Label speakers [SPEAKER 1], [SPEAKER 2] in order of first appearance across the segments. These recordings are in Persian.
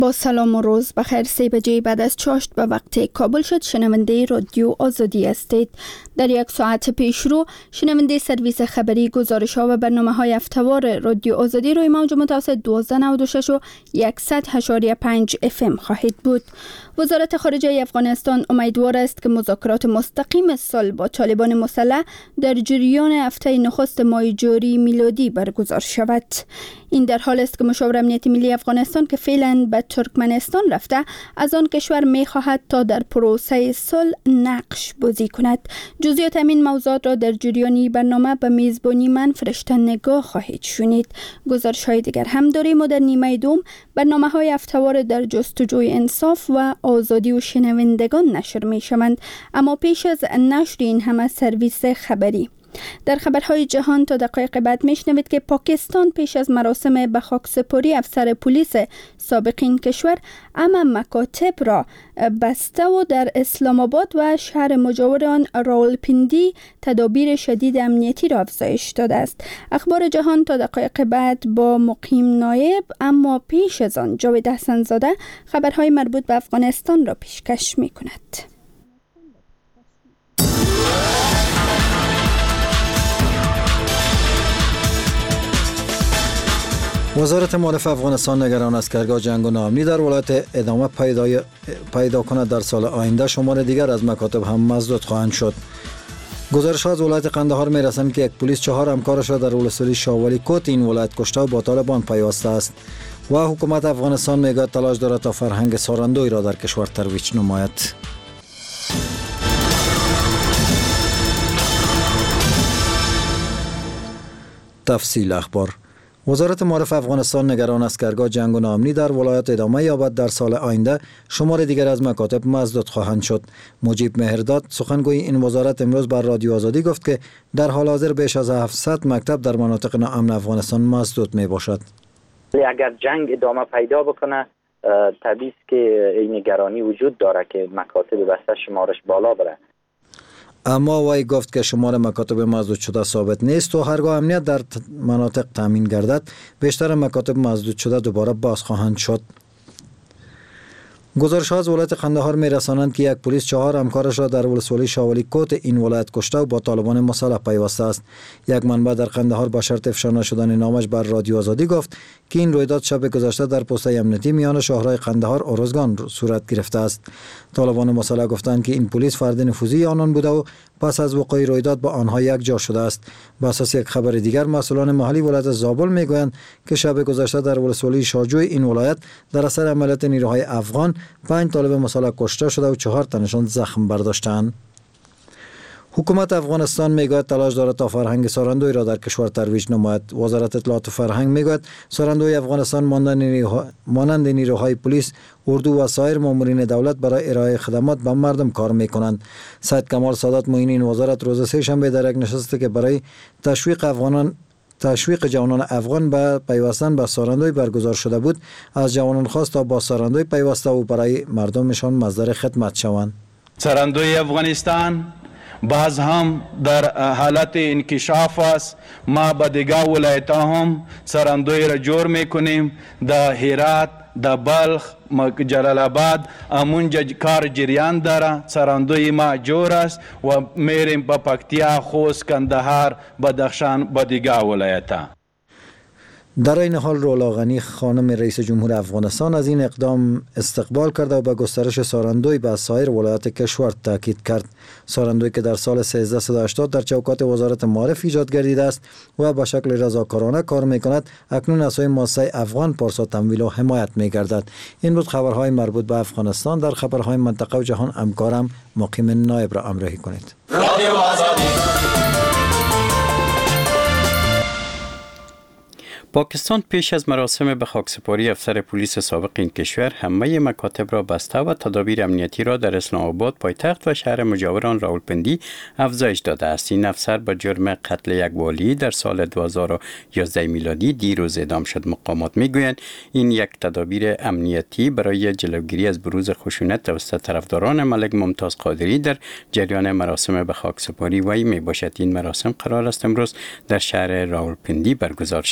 [SPEAKER 1] با سلام و روز بخیر. 3 بجه بعد از چاشت به وقت کابل شد. شنونده رادیو آزادی هستید. در یک ساعت پیش رو شنونده سرویس خبری، گزارش ها و برنامه های هفته‌وار رادیو آزادی روی موج متوسط 1296 و 100.5 FM خواهید بود. وزارت خارجه افغانستان امیدوار است که مذاکرات مستقیم سال با طالبان مسلح در جریان هفته نخست ماه جاری میلادی برگزار شود. این در حال است که مشاور امنیتی ملی افغانستان که فعلا به ترکمنستان رفته، از آن کشور می خواهد تا در پروسه صلح نقش بازی کند. جزئیات این موضوعات را در جریانی برنامه به میزبانی من فرشته نگاه خواهید شنید. گزارش های دیگر هم داریم و در نیمه دوم برنامه های هفته‌وار در جستجوی انصاف و آزادی و شنوندگان نشر می شوند. اما پیش از نشر این همه سرویس خبری. در خبرهای جهان تا دقایق بعد میشنوید که پاکستان پیش از مراسم به خاکسپاری افسر پلیس سابق این کشور اما مکاتب را بسته و در اسلام آباد و شهر مجاور آن راولپندی تدابیر شدید امنیتی را افزایش داده است. اخبار جهان تا دقایق بعد با مقیم نایب، اما پیش از آن جاوید حسن زاده خبرهای مربوط به افغانستان را پیشکش می کند.
[SPEAKER 2] وزارت معارف افغانستان نگران است که هرگاه جنگ و ناامنی در ولایت ادامه پیدا کند، در سال آینده شمار دیگر از مکاتب هم مسدود خواهند شد. گزارش ها از ولایت قندهار می رسند که یک پلیس 4 همکارش را در ولسوالی شاولی کوت این ولایت کشته و با طالبان پیوسته است و حکومت افغانستان می گوید تلاش دارد تا فرهنگ ساراندوی را در کشور ترویج نماید. تفصیل اخبار. وزارت معارف افغانستان نگران است که هرگاه جنگ و ناامنی در ولایت ادامه یابد، در سال آینده شمار دیگر از مکاتب مسدود خواهند شد. مجیب مهرداد سخنگوی این وزارت امروز بر رادیو آزادی گفت که در حال حاضر بیش از 700 مکتب در مناطق ناامن افغانستان مسدود می باشد.
[SPEAKER 3] اگر جنگ ادامه پیدا بکنه، طبیعی است که این نگرانی وجود داره که مکاتب بسته شمارش بالا بره.
[SPEAKER 2] اما وی گفت که شمار مکاتب مسدود شده ثابت نیست و هرگاه امنیت در مناطق تامین گردد، بیشتر مکاتب مسدود شده دوباره باز خواهند شد. گزارش ها از ولایت قندهار می رسانند که یک پلیس 4 همکارش را در ولسوالی شاولی کوت این ولایت کشته و با طالبان مسلح پیوسته است. یک منبع در قندهار با شرط افشا نشدن نامش بر رادیو آزادی گفت که این رویداد شب گذشته در پوسته امنیتی میان شاهراه قندهار ارزگان صورت گرفته است. طالبان مسلح گفتند که این پلیس فرد نفوذی آنان بوده و پس از وقوع رویداد با آنها یک جا شده است. بر اساس یک خبر دیگر، مسئولان محلی ولایت زابل میگویند که شب گذشته در ولسوالی شاجوی این ولایت در اثر عملیات نیروهای افغان 5 طالب مسلح کشته شده و 4 تنشان زخم برداشتند. حکومت افغانستان میگوید تلاش دارد تا فرهنگ ساراندوی را در کشور ترویج نماید. وزارت اطلاعات و فرهنگ میگوید ساراندوی افغانستان مانند نیروهای پلیس، اردو و سایر مامورین دولت برای ارائه خدمات به مردم کار میکنند. سید کمال سادات معین این وزارت روز سه شنبه در یک نشستی که برای تشویق جوانان افغان به پیوستن به ساراندوی برگزار شده بود، از جوانان خواست تا با ساراندوی پیوسته و برای مردمشان مصدر خدمت شوند.
[SPEAKER 4] ساراندوی افغانستان باز هم در حالت انکشاف است. ما به دیگر ولایت هم ساراندوی را جور میکنیم. در هرات، در بلخ، جلال آباد امونجا کار جریان داره. ساراندوی ما جور است و میریم به پکتیا، خوست، کندهار، بدخشان، به دیگر ولایت ها.
[SPEAKER 2] در این حال رولا غنی خانم رئیس جمهور افغانستان از این اقدام استقبال کرده و به گسترش ساراندوی به سایر ولایات کشور تاکید کرد. ساراندوی که در سال 1380 در چوکات وزارت معارف ایجاد گردیده است و به شکل رضاکارانه کار میکند، اکنون از سوی مؤسسه افغان پارسا تمویل و حمایت میگردد. این بود خبرهای مربوط به افغانستان. در خبرهای منطقه و جهان همکارم مقیم نایب را همراهی کنید.
[SPEAKER 5] پاکستان پیش از مراسم به خاکسپاری افسر پلیس سابق این کشور همه مکاتب را بسته و تدابیر امنیتی را در اسلام آباد پایتخت و شهر مجاور آن راولپندی افزایش داده است. این افسر با جرم قتل یک والی در سال 2011 میلادی دیروز اعدام شد. مقامات میگویند این یک تدابیر امنیتی برای جلوگیری از بروز خشونت توسط طرفداران ملک ممتاز قادری در جریان مراسم به خاکسپاری وی می باشد. این مراسم قرار است امروز در شهر راولپندی برگزار شود.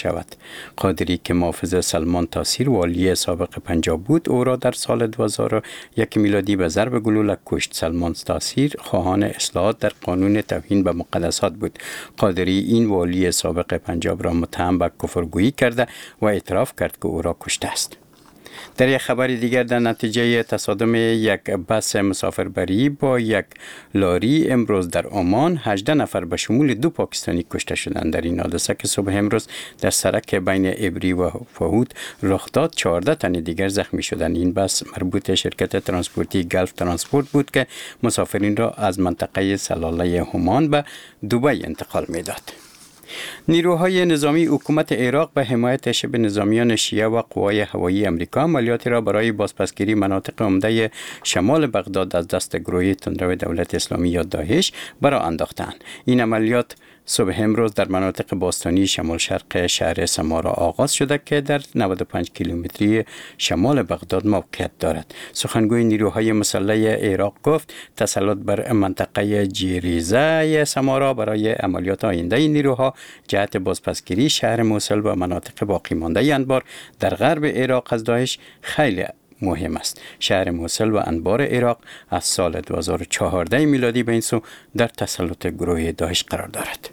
[SPEAKER 5] قادری که محافظ سلمان تاثیر والی سابق پنجاب بود، او را در سال 2001 میلادی به ضرب گلوله کشت. سلمان تاثیر خواهان اصلاحات در قانون توهین به مقدسات بود. قادری این والی سابق پنجاب را متهم به کفرگویی کرده و اعتراف کرد که او را کشته است. در یک خبر دیگر، در نتیجه تصادم یک بس مسافربری با یک لاری امروز در عمان 18 نفر به شمول 2 پاکستانی کشته شدند. در این حادثه که صبح امروز در سرک بین ابری و فهود رخ داد، 14 تن دیگر زخمی شدند. این بس مربوط شرکت ترانسپورتی گلف ترانسپورت بود که مسافرین را از منطقه سلاله عمان به دبی انتقال می‌داد. نیروهای نظامی حکومت عراق به حمایت شبه نظامیان شیعه و قوای هوایی امریکا عملیاتی را برای بازپسگیری مناطق عمده شمال بغداد از دست گروه تندرو دولت اسلامی یا داعش برا انداختند. این عملیات صبح امروز در مناطق باستانی شمال شرق شهر سمارا آغاز شده که در 95 کیلومتری شمال بغداد موقعیت دارد. سخنگوی نیروهای مسلح عراق گفت تسلط بر منطقه جیریزه سمارا برای عملیات آینده این نیروها جهت بازپسگیری شهر موصل و مناطق باقی مانده انبار در غرب عراق از داعش خیلی مهم است. شهر موصل و انبار عراق از سال 2014 میلادی به این سو در تسلط گروه داعش قرار دارد.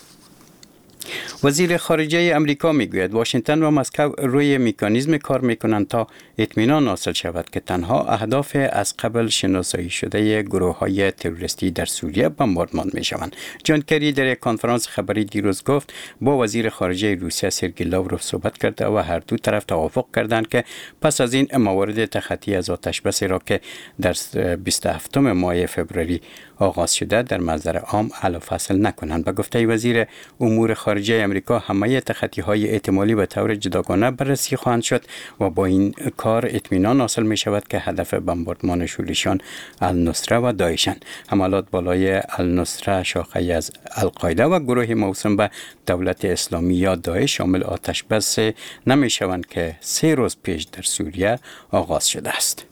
[SPEAKER 5] وزیر خارجه امریکا میگوید واشنگتن و مسکو روی مکانیزم کار میکنند تا اطمینان حاصل شود که تنها اهداف از قبل شناسایی شده گروه‌های تروریستی در سوریه بمباردمان میشوند. جان کری در یک کنفرانس خبری دیروز گفت با وزیر خارجه روسیه سرگئی لاوروف صحبت کرده و هر دو طرف توافق کردند که پس از این موارد تخطی از آتشبس را که در 27 ماه فوریه آغاز شده در منظر عام حل و فصل نکنند. به گفته وزیر امور خارجه امریکا همه تخطی‌های احتمالی به طور جداگانه بررسی خواهند شد و با این کار اطمینان حاصل می شود که هدف بمباردمان شورشیان النصره و داعشند. حملات بالای النصره شاخه از القاعده و گروه موسوم به دولت اسلامی یا داعش شامل آتشبس نمی شوند که 3 روز پیش در سوریه آغاز شده است.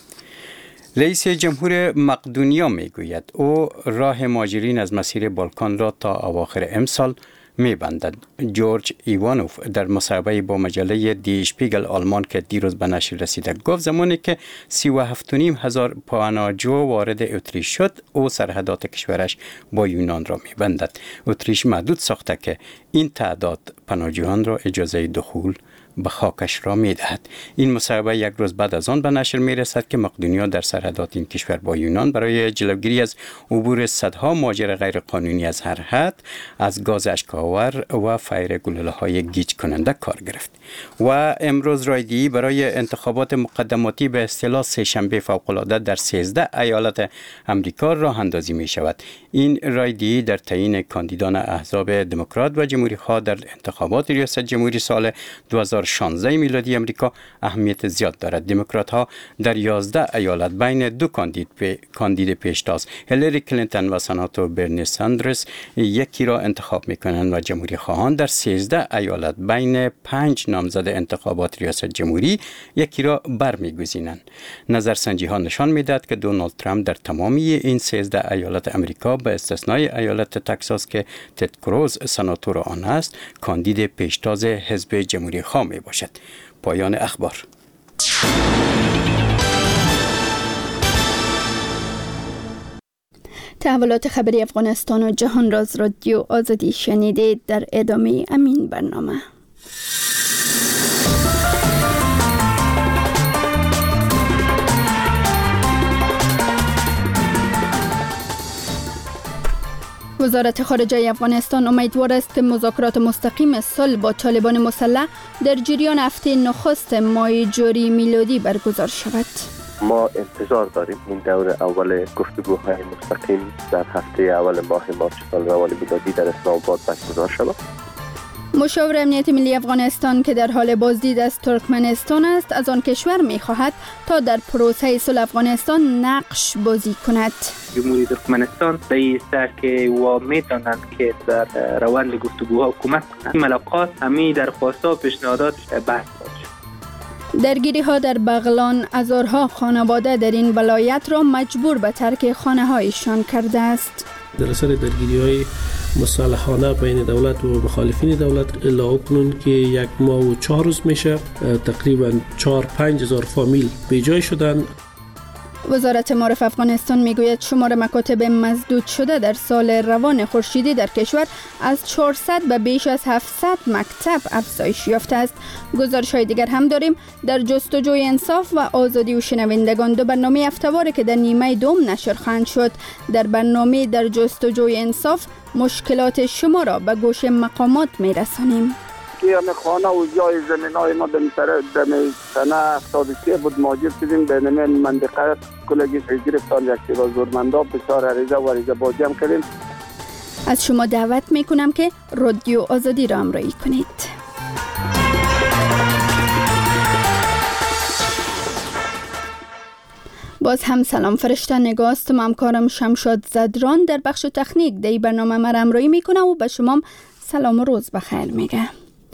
[SPEAKER 5] رئیس جمهور مقدونیا میگوید او راه مهاجرین از مسیر بالکان را تا اواخر امسال میبندد. جورج ایوانوف در مصاحبه با مجله دی اشپیگل آلمان که دیروز به نشر رسیده گفت زمانی که 37,500 پناهجو وارد اتریش شد او سرحدات کشورش با یونان را میبندد. اتریش محدود ساخته که این تعداد پناهجویان را اجازه دخول به خاکش را میدهد. این مصاحبه یک روز بعد از آن به نشر میرسد که مقدونیا در سرحدات این کشور با یونان برای جلوگیری از عبور صدها مهاجر غیر قانونی از هر حد از گاز اشک‌آور و فیر گلوله‌های گیج کننده کار گرفت. و امروز رایده‌ای برای انتخابات مقدماتی به اصطلاح سه‌شنبه فوق‌العاده در 13 ایالت امریکا راه اندازی می شود. این رایده‌ای در تعیین کاندیدان احزاب دموکرات و جمهوری‌خواه در انتخابات ریاست جمهوری سال 2016 میلادی امریکا اهمیت زیاد دارد. دموکرات‌ها در 11 ایالت بین 2 کاندید پیشتاز هیلاری کلینتون و سناتور برنی ساندرز یکی را انتخاب می‌کنند و جمهوری‌خواهان در 13 ایالت بین 5 نامزد انتخابات ریاست جمهوری یکی را برمی‌گزینند. نظرسنجی‌ها نشان می‌دهد که دونالد ترامپ در تمامی این 13 ایالت امریکا به استثنای ایالت تگزاس که تد کروز سناتور آن است کاندید پیشتاز حزب جمهوری خواه می باشد. پایان اخبار.
[SPEAKER 1] تحولات خبری افغانستان و جهان را از رادیو آزادی شنیدید. در ادامه امین برنامه وزارت خارجه افغانستان امیدوار است که مذاکرات مستقیم صلح با طالبان مسلح در جریان هفته نخست ماه جاری میلادی برگزار شود.
[SPEAKER 6] ما انتظار داریم این دور اول گفتگوهای مستقیم در هفته اول ماه مارچ سال روان میلادی در اسلام آباد برگزار شود.
[SPEAKER 1] مشاور امنیت ملی افغانستان که در حال بازدید از ترکمنستان است از آن کشور می‌خواهد تا در پروسه صلح افغانستان نقش بازی کند.
[SPEAKER 7] جمهوری ترکمنستان بیسته که و میتونند که در روند گفتگوها کمک کنند. ملاقات همین درخواست‌ها و پیشنهادات بحث شد.
[SPEAKER 1] درگیری‌ها در بغلان هزارها خانواده در این ولایت را مجبور به ترک خانه‌هایشان کرده است.
[SPEAKER 8] در اثر درگیری‌های مصالحانه بین دولت و مخالفین دولت الا کنون که 1 ماه و 4 روز میشه تقریبا 4-5 هزار فامیل بیجای شدن.
[SPEAKER 1] وزارت معارف افغانستان میگوید شمار مکاتب مسدود شده در سال روان خورشیدی در کشور از 400 به بیش از 700 مکتب افزایش یافته است. گزارش‌های دیگر هم داریم. در جستجوی انصاف و آزادی و شنوندگان، 2 برنامه هفته‌واره که در نیمه دوم نشر خواهند شد. در برنامه در جستجوی انصاف مشکلات شما را به گوش مقامات میرسانیم.
[SPEAKER 9] همه خانه و جای زمینای ما در سنه 73 بود مهاجر شدیم به نمه منطقه کلگی گرفتار یک با زورمندا بسیار عریضه با جمع کردیم.
[SPEAKER 1] از شما دعوت میکنم که رادیو آزادی را همراهی کنید. باز هم سلام فرشته نگاست. همکارم شمشاد زدران در بخش تکنیک در برنامه ما همراهی میکنه و به شما سلام و روز بخیر میگه.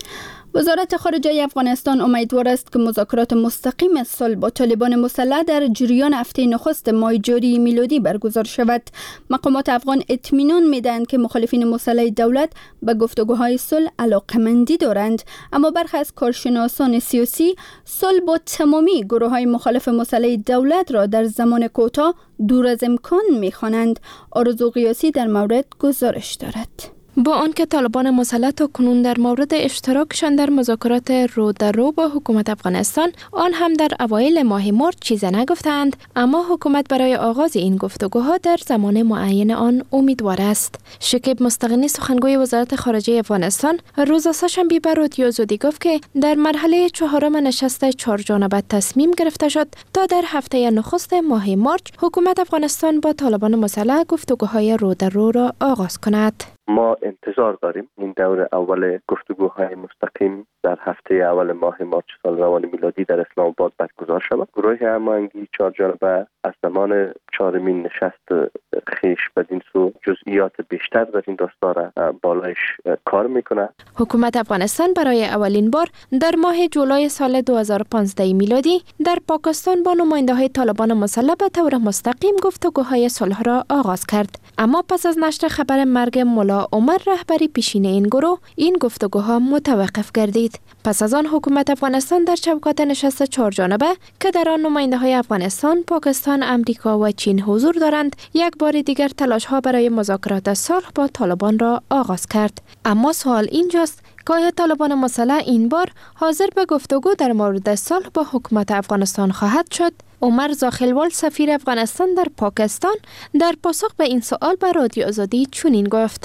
[SPEAKER 1] وزارت خارجه افغانستان امیدوار است که مذاکرات مستقیم صلح با طالبان مسلح در جریان هفته نخست ماه جاری میلادی برگزار شود. مقامات افغان اطمینان میدهند که مخالفین مسلح دولت به گفتگوهای صلح علاقه‌مندی دارند، اما برخی از کارشناسان سیاسی صلح با تمامی گروه‌های مخالف مسلح دولت را در زمان کوتاه دور از امکان می‌خوانند. آرزو قیاسی در مورد گزارش دارد.
[SPEAKER 10] با آنکه طالبان مسلح تاکنون در مورد اشتراکشان در مذاکرات رو در رو با حکومت افغانستان آن هم در اوایل ماه مارس چیزی نگفتند، اما حکومت برای آغاز این گفتگوها در زمان معین آن امیدوار است. شکیب مستغنی سخنگوی وزارت خارجه افغانستان روز سه‌شنبه به رادیو آزادی گفت که در مرحله 4 نشست 4 جانبه تصمیم گرفته شد تا در هفته نخست ماه مارس حکومت افغانستان با طالبان مسلح گفتگوهای رو در رو را آغاز کند.
[SPEAKER 6] ما انتظار داریم این دور اول گفتگوهای مستقیم در هفته اول ماه مارس سال روان میلادی در اسلام آباد برگزار شود. گروه هماهنگی 4 جانبه از زمان 4مین نشست خیش بدین سو جزئیات بیشتر در این داستان بالایش کار میکنه.
[SPEAKER 10] حکومت افغانستان برای اولین بار در ماه جولای سال 2015 میلادی در پاکستان با نماینده‌های طالبان مسلح به طور مستقیم گفتگوهای صلح را آغاز کرد، اما پس از نشر خبر مرگ ملا عمر رهبری پیشین این گروه این گفتگوها متوقف گردید. پس از آن حکومت افغانستان در چوکات نشست 4 جانبه که در آن نماینده‌های افغانستان، پاکستان، امریکا و چین حضور دارند، یک بار دیگر تلاش‌ها برای مذاکرات صلح با طالبان را آغاز کرد. اما سوال اینجاست که آیا طالبان مسلح این بار حاضر به گفتگو در مورد صلح با حکومت افغانستان خواهد شد؟ عمر زاخلوال سفیر افغانستان در پاکستان در پاسخ به این سوال به رادیو آزادی چنین گفت: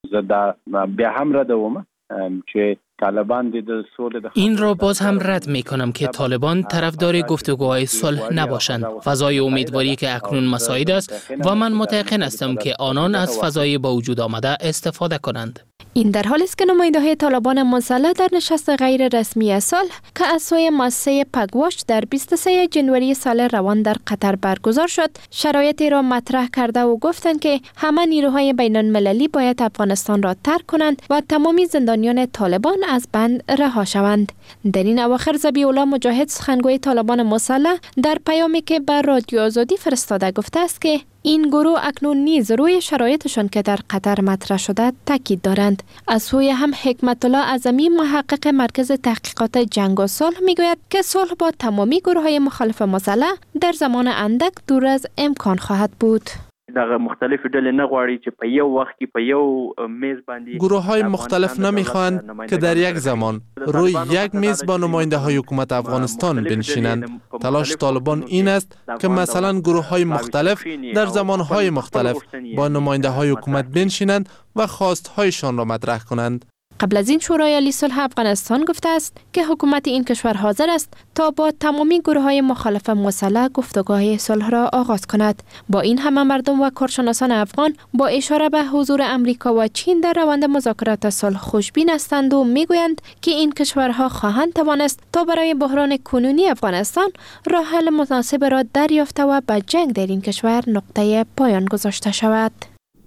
[SPEAKER 11] این را باز هم رد می کنم که طالبان طرفدار گفتگوهای صلح نباشند. فضای امیدواری که اکنون مساعد است و من متيقن هستم که آنان از فضای با وجود آمده استفاده کنند.
[SPEAKER 10] این در حالی است که نماینده‌های طالبان مسلح در نشست غیر رسمی صلح که از سوی مؤسسه پگواش در 23 جنوری سال روان در قطر برگزار شد، شرایطی را مطرح کرده و گفتند که همه نیروهای بین‌المللی باید افغانستان را ترک کنند و تمامی زندانیان طالبان از بند رها شوند. در این اواخر ذبیح الله مجاهد سخنگوی طالبان مسلح در پیامی که بر رادیو آزادی فرستاده گفته است که این گروه اکنون نیز روی شرایطشان که در قطر مطرح شده تاکید دارند. از سوی هم حکمت الله اعظمی محقق مرکز تحقیقات جنگ و صلح میگوید که صلح با تمامی گروه‌های مخالف مسلح در زمان اندک دور از امکان خواهد بود.
[SPEAKER 12] گروه‌های مختلف نمی‌خواهند که در یک زمان روی یک میز با نماینده‌های حکومت افغانستان بنشینند. تلاش طالبان این است که مثلا گروه‌های مختلف در زمان‌های مختلف با نماینده‌های حکومت بنشینند و خواست‌هایشان را مطرح کنند.
[SPEAKER 10] قبل از این شورای عالی صلح افغانستان گفته است که حکومت این کشور حاضر است تا با تمامی گروه‌های مخالف مسلح گفتگوهای صلح را آغاز کند. با این همه مردم و کارشناسان افغان با اشاره به حضور امریکا و چین در روند مذاکرات صلح خوشبین هستند و میگویند که این کشورها خواهند توانست تا برای بحران کنونی افغانستان راه حل مناسب را دریافته و به جنگ در این کشور نقطه پایان گذاشته شود.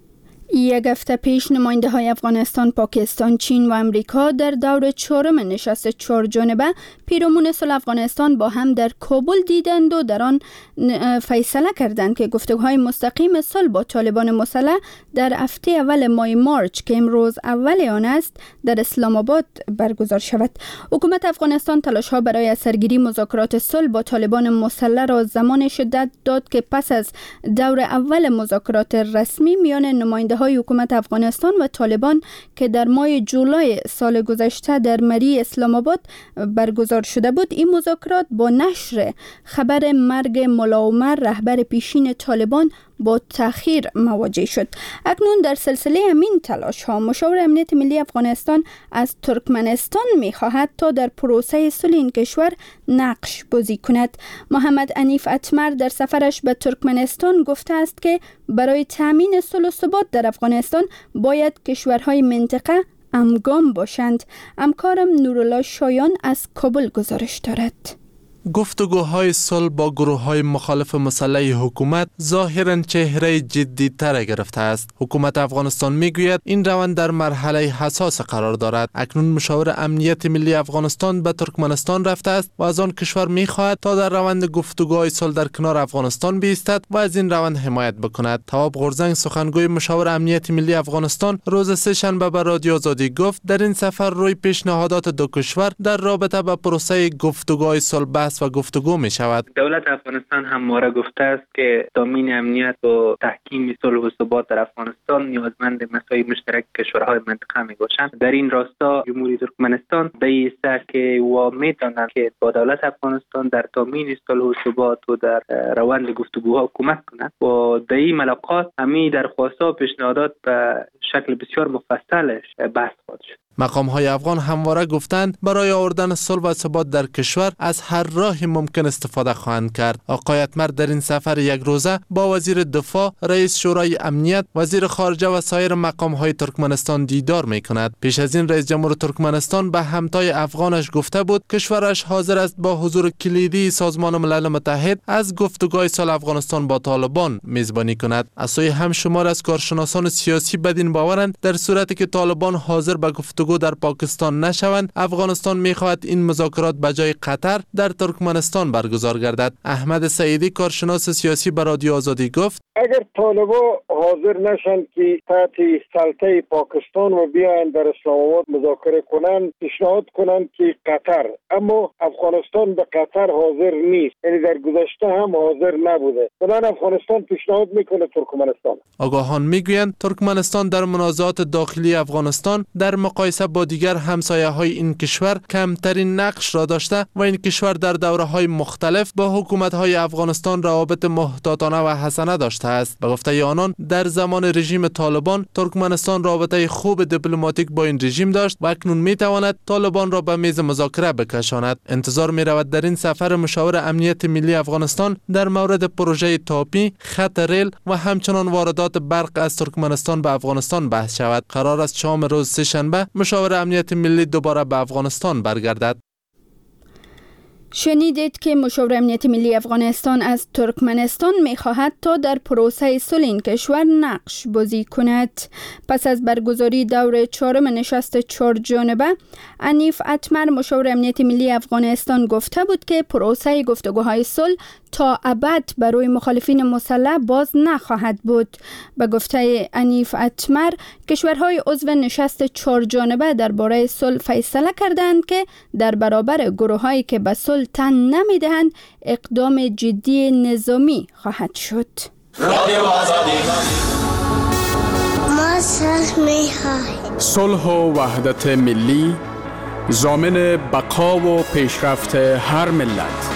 [SPEAKER 1] یک هفته پیش نماینده های افغانستان، پاکستان، چین و امریکا در دور 4 نشست 4 جانبه پیرامون صلح افغانستان با هم در کابل دیدند و در آن فیصله کردند که گفتگوهای مستقیم صلح با طالبان مسلح در هفته اول ماه مارچ که امروز اول آن است در اسلام آباد برگزار شود. حکومت افغانستان تلاش ها برای سرگیری مذاکرات صلح با طالبان مسلح را زمان شدت داد که پس از دور اول مذاکرات رسمی میان نماینده های حکومت افغانستان و طالبان که در ماه جولای سال گذشته در مری اسلام آباد برگزار شده بود، این مذاکرات با نشر خبر مرگ ملا عمر رهبر پیشین طالبان با تأخیر مواجه شد. اکنون در سلسله همین تلاش ها مشاور امنیت ملی افغانستان از ترکمنستان می خواهد تا در پروسه صلح این کشور نقش بازی کند. محمد انیف اتمر در سفرش به ترکمنستان گفته است که برای تامین صلح و ثبات در افغانستان باید کشورهای منطقه همگام باشند. همکارم نورالله شایان از کابل گزارش دارد.
[SPEAKER 12] گفتگوهای صلح با گروه‌های مخالف مسلح حکومت ظاهراً چهره جدی‌تر گرفته است. حکومت افغانستان میگوید این روند در مرحله حساس قرار دارد. اکنون مشاور امنیت ملی افغانستان به ترکمنستان رفته است و از آن کشور می‌خواهد تا در روند گفتگوهای صلح در کنار افغانستان بایستد و از این روند حمایت بکند. تواب غورزنگ سخنگوی مشاور امنیت ملی افغانستان روز سه‌شنبه به رادیو آزادی گفت در این سفر روی پیشنهادات دو کشور در رابطه با پروسه گفتگوهای صلح و گفتگو می شود.
[SPEAKER 7] دولت افغانستان همواره گفته است که تامین امنیت و تحکیم صلح و ثبات در افغانستان نیازمند مسائل مشترک کشورهای منطقه می باشند. در این راستا جمهوری ترکمنستان به این است که و می دانند که با دولت افغانستان در تامین صلح و ثبات و در روند گفتگوها کمک کند و در این ملاقات همین درخواست‌ها و پیشنهادات به شکل بسیار مفصلش بحث خواهد شد.
[SPEAKER 12] مقام‌های افغان همواره گفتند برای آوردن صلح و ثبات در کشور از هر راهی ممکن استفاده خواهند کرد. آقای اتمر در این سفر یک روزه با وزیر دفاع، رئیس شورای امنیت، وزیر خارجه و سایر مقام‌های ترکمنستان دیدار می‌کند. پیش از این رئیس جمهور ترکمنستان به همتای افغانش گفته بود کشورش حاضر است با حضور کلیدی سازمان ملل متحد از گفتگوهای صلح افغانستان با طالبان میزبانی کند. از سوی هم شمار از کارشناسان سیاسی بدین باورند در صورتی که طالبان حاضر به گفتگو در پاکستان نشوند، افغانستان می‌خواهد این مذاکرات به جای قطر در ترکمنستان برگزار گردد. احمد سعیدی کارشناس سیاسی به رادیو آزادی گفت
[SPEAKER 13] اگر طالبا حاضر نشن که تحت سلطه پاکستان و بیاین در اسلام آباد مذاکره کنن، پیشنهاد کنن که قطر، اما افغانستان به قطر حاضر نیست، یعنی در گذشته هم حاضر نبوده. بنابراین افغانستان پیشنهاد میکنه ترکمنستان.
[SPEAKER 12] آگاهان میگویند ترکمنستان در منازعات داخلی افغانستان در مقایسه با دیگر همسایه‌های این کشور کمترین نقش را داشته و این کشور در دوره‌های مختلف با حکومت‌های افغانستان روابط محتاطانه و حسنه داشته است. به گفته آنان در زمان رژیم طالبان ترکمنستان رابطه خوب دیپلماتیک با این رژیم داشت و اکنون می‌تواند طالبان را به میز مذاکره بکشاند. انتظار می‌رود در این سفر مشاور امنیت ملی افغانستان در مورد پروژه تاپی، خط ریل و همچنان واردات برق از ترکمنستان به افغانستان بحث شود. قرار است شام روز سه‌شنبه مشاور امنیت ملی دوباره به افغانستان برگردد.
[SPEAKER 1] شنیدید که مشاور امنیت ملی افغانستان از ترکمنستان می‌خواهد تا در پروسه صلح این کشور نقش بازی کند. پس از برگزاری دور 4 نشست 4 جانبه، انیف اتمر مشاور امنیت ملی افغانستان گفته بود که پروسه گفتگوهای صلح تا ابد برای مخالفین مسلح باز نخواهد بود. به گفته انیف اتمر، کشورهای عضو نشست 4 جانبه درباره صلح فیصله کردند که در برابر گروهایی که به صلح تن نمیدهند اقدام جدی نظامی خواهد شد.
[SPEAKER 14] ما صلح می‌خواهیم.
[SPEAKER 15] صلح و وحدت ملی ضامن بقا و پیشرفت هر ملت.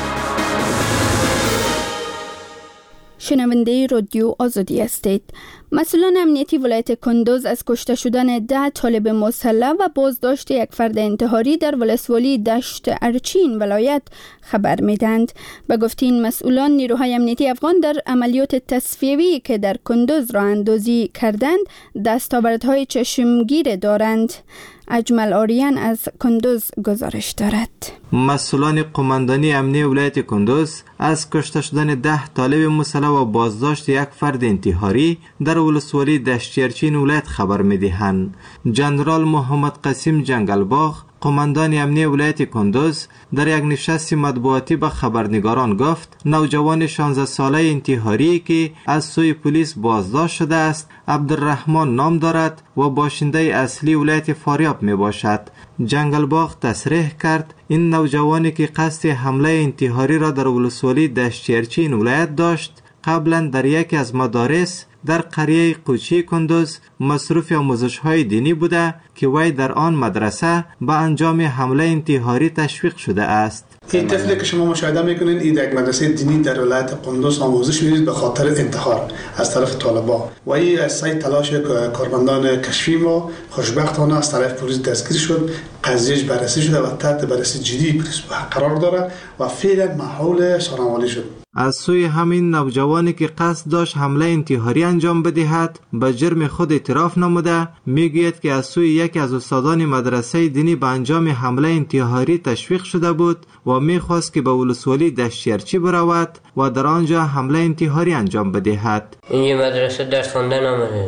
[SPEAKER 1] شنونده رادیو آزادی هستید. مسئولان امنیتی ولایت کندوز از کشته شدن 10 طالب مسلح و بازداشت یک فرد انتحاری در ولسوالی دشت ارچین ولایت خبر میدند. به گفته این مسئولان، نیروهای امنیتی افغان در عملیات تصفیه‌ای که در کندوز راه اندازی کردند دستاوردهای چشمگیر دارند. اجمل آریان از کندوز گزارش دارد.
[SPEAKER 16] مسئولان قماندانی امنیه ولایت کندوز از کشته شدن 10 طالب مسلح و بازداشت یک فرد انتحاری در ولسوالی دشتیرچین ولایت خبر می‌دهند. جنرال محمد قاسم جنگلباغ قماندان امنیه ولایت کندوز در یک نشست مطبوعاتی به خبرنگاران گفت نوجوان 16 ساله انتحاری که از سوی پلیس بازداشت شده است عبدالرحمن نام دارد و باشنده اصلی ولایت فاریاب می باشد. جنگلباغ تصریح کرد این نوجوانی که قصد حمله انتحاری را در ولسوالی دشتیرچین ولایت داشت قبلا در یکی از مدارس در قریه قوچی کندوز مصروف آموزش‌های دینی بوده که وی در آن مدرسه به انجام حمله انتحاری تشویق شده است.
[SPEAKER 17] این طفلی که شما مشاهده میکنین این یک مدرسه دینی در ولایت قندوز آموزش می‌دید به خاطر انتحار از طرف طالبان و این از سعی تلاش کارمندان کشفی ما خوشبختانه از طرف پلیس دستگیر شد. قضیهش بررسی شده و تحت بررسی جدی پلیس قرار داره و فعلا محول سانحه‌آوری شد.
[SPEAKER 16] از سوی همین نوجوانی که قصد داشت حمله انتحاری انجام بدهد به جرم خود اعتراف نموده میگوید که از سوی یکی از استادان مدرسه دینی به انجام حمله انتحاری تشویق شده بود و میخواست که به ولسوالی دشتیرچی برود و در آنجا حمله انتحاری انجام بدهد.
[SPEAKER 18] این مدرسه درس خواندن آمده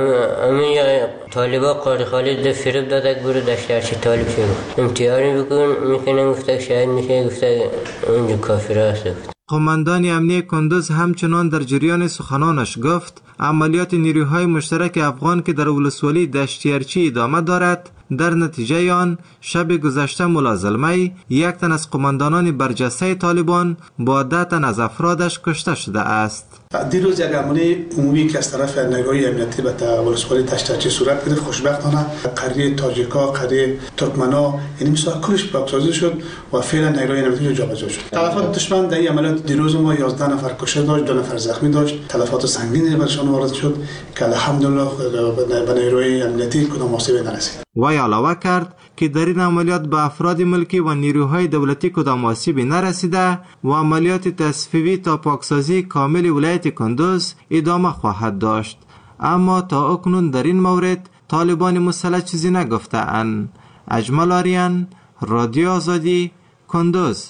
[SPEAKER 18] همین طالبا قاری خالد ده فریب داده برو دشتیرچی طالب شد انتحاری بکن میکنه گفته شاید میشه گفته اونجا کافر است.
[SPEAKER 16] قماندان امنیه کندوز همچنان در جریان سخنانش گفت عملیات نیروهای مشترک افغان که در ولسوالی دشتیرچی ادامه دارد در نتیجه آن شب گذشته ملازمه یک تن از قماندانان برجسته طالبان با 10 تن از افرادش کشته شده است.
[SPEAKER 17] دیروز یک عملیه عمومی که از طرف نگاهی امنیتی به ولسوالی دشتیرچی صورت گرفت. خوشبختانه قریه تاجیکا، قریه ترکمنا یعنی مثلا کلش پاکسازی شد و فعلا نگاهی امنیتی جابجا شد. تلفات دشمن در این عملیات دیروز ما 11 نفر کشته داشت، 2 نفر زخمی داشت، تلفات سنگینی برشان وارد شد که الحمدلله به نیروی امنیتی کدام آسیبی نرسید.
[SPEAKER 16] وی علاوه کرد که در این عملیات به افراد ملکی و نیروهای دولتی کدام آسیبی نرسیده و عملیات تصفیوی تا پاکسازی کامل ولایت کندوز ادامه خواهد داشت. اما تا اکنون در این مورد طالبان مسلح چیزی نگفته اند. اجمل آریان، رادیو آزادی، کندوز.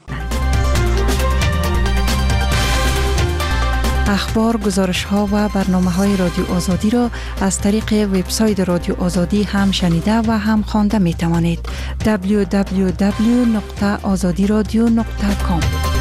[SPEAKER 19] اخبار، گزارش‌ها و برنامه‌های رادیو آزادی را از طریق وبسایت رادیو آزادی هم شنیده و هم خوانده می‌توانید. www.azadiradio.com.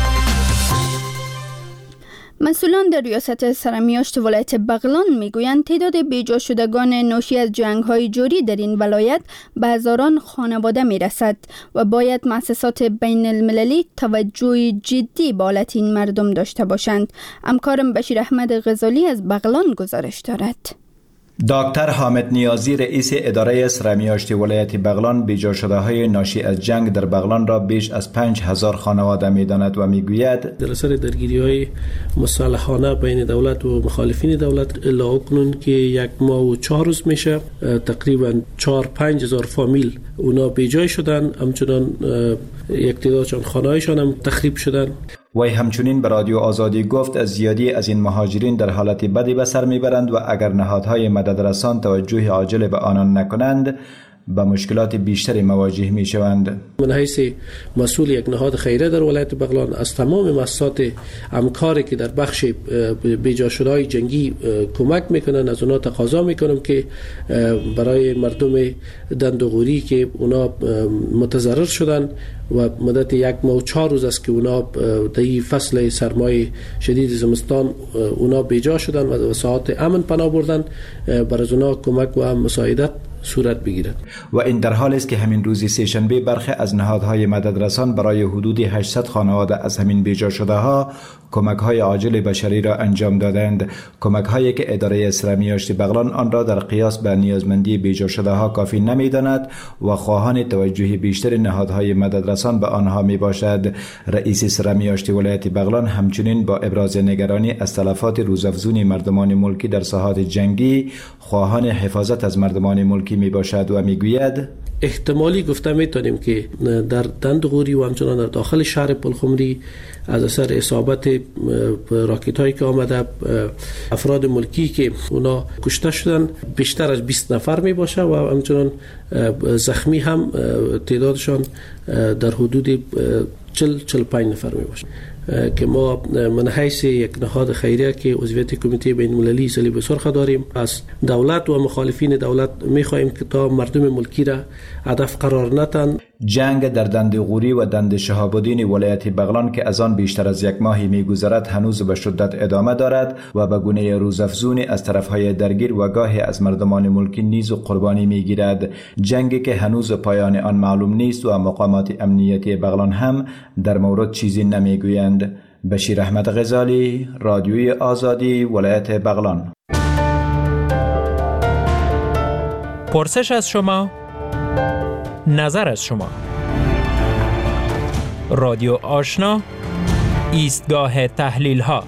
[SPEAKER 1] مسئولان در ریاست سرمیاشت ولایت بغلان میگویند تعداد بیجا شدگان ناشی از جنگ‌های جوری در این ولایت به هزاران خانواده میرسد و باید مؤسسات بین المللی توجه جدی به حالت این مردم داشته باشند. همکارم بشیر احمد غزالی از بغلان گزارش دارد.
[SPEAKER 20] دکتر حامد نیازی رئیس اداره سرمیاشت ولایت بغلان بیجا شده های ناشی از جنگ در بغلان را بیش از 5000 خانواده می‌داند و میگوید
[SPEAKER 8] در اثر درگیری‌های مصالحانه بین دولت و مخالفین دولت الا اکنون که 1 ماه و 4 روز میشه تقریبا 4-5 هزار فامیل اونا بیجای شدن، همچنان یک تعدادشان خانه‌هایشان هم تخریب شدن.
[SPEAKER 20] وی همچنین به رادیو آزادی گفت از زیادی از این مهاجرین در حالت بدی به سر میبرند و اگر نهادهای مددرسان توجه عاجل به آنان نکنند با مشکلات بیشتری مواجه می شوند.
[SPEAKER 8] من حیث مسئول یک نهاد خیریه در ولایت بغلان از تمام مؤسسات همکاری که در بخش بیجا شده‌های جنگی کمک میکنن از اونا تقاضا میکنم که برای مردم دندوغوری که اونا متضرر شدن و مدت 1 ماه و 4 روز است که اونا در این فصل سرمای شدید زمستان اونا بیجا شدن و ساعات امن پناه بردن، برای اونا کمک و مساعدت صورت بگیرد.
[SPEAKER 20] و این در حالی است که همین روز سه‌شنبه برخی از نهادهای مددرسان برای حدود 800 خانواده از همین بیجا شده ها کمک های عاجل بشری را انجام دادند. کمک هایی که اداره سرمیاشت بغلان آن را در قیاس به نیازمندی بیجا شده ها کافی نمیداند و خواهان توجه بیشتر نهادهای مددرسان به آنها می باشد. رئیس سرمیاشت ولایت بغلان همچنین با ابراز نگرانی از تلفات روزافزون مردمان ملکی در ساحات جنگی خواهان حفاظت از مردمان ملکی می باشد و می گوید
[SPEAKER 8] احتمالی گفته میتونیم که در دندغوری و همچنان در داخل شهر پلخمری از اثر اصابت راکت هایی که آمده افراد ملکی که اونا کشته شدن بیشتر از 20 نفر می باشه و همچنان زخمی هم تعدادشان در حدود 40-45 نفر می باشه که ما من حیث یک نهاد خیریه که عضویت کمیته بین المللی صلیب سرخ داریم، از دولت و مخالفین دولت می‌خواهیم که تا مردم ملکی را هدف قرار ندهند.
[SPEAKER 20] جنگ در دندغوری و دند شهاب الدین ولایت بغلان که از آن بیشتر از یک ماهی می‌گذرد هنوز به شدت ادامه دارد و به گونه روزافزونی از طرف‌های درگیر و گاهی از مردمان ملکی نیز قربانی می‌گیرد. جنگی که هنوز پایان آن معلوم نیست و مقامات امنیتی بغلان هم در مورد چیزی نمی‌گویند. بشیر احمد غزالی، رادیوی آزادی، ولایت بغلان.
[SPEAKER 21] پرسش از شما، نظر از شما. رادیو آشنا، ایستگاه تحلیل ها.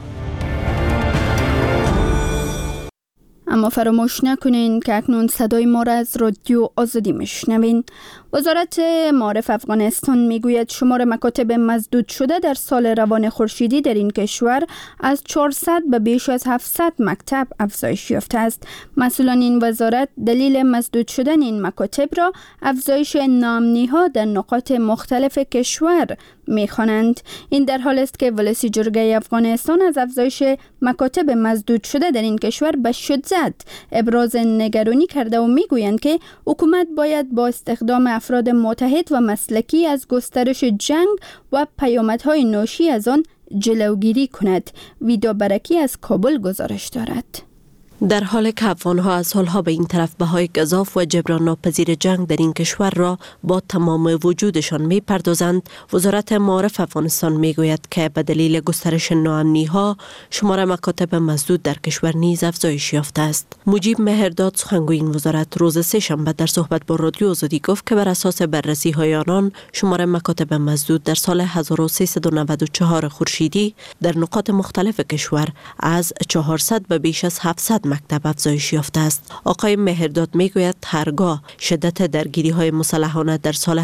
[SPEAKER 1] اما فراموش نکنین که اکنون صدای ما را از رادیو آزادی میشنوین. وزارت معارف افغانستان میگوید شمار مکاتب مسدود شده در سال روان خورشیدی در این کشور از 400 به بیش از 700 مکتب افزایش یافته است. مسئولان این وزارت دلیل مسدود شدن این مکاتب را افزایش ناامنی‌ها در نقاط مختلف کشور می‌خوانند. این در حال است که ولسی جرگه افغانستان از افزایش مکاتب مسدود شده در این کشور به شدت ابراز نگرانی کرده و میگویند که حکومت باید با استخدام افراد متحد و مسلکی از گسترش جنگ و پیامدهای ناشی از آن جلوگیری کند. ویدا برکی از کابل گزارش دارد.
[SPEAKER 22] در حالی که افغان‌ها از سالها به این طرف بهای گزاف و جبران ناپذیر جنگ در این کشور را با تمام وجودشان می‌پردازند، وزارت معارف افغانستان می‌گوید که به دلیل گسترش ناامنی‌ها شمار مکاتب مسدود در کشور نیز افزایش یافته است. مجیب مهرداد سخنگوی این وزارت روز سه‌شنبه در صحبت با رادیو آزادی گفت که بر اساس بررسی‌های آنان شمار مکاتب مسدود در سال 1394 خورشیدی در نقاط مختلف کشور از 400 به بیش از 700 مکتب افزایش یافته است. آقای مهرداد میگوید هرگاه شدت درگیری های مسلحانه در سال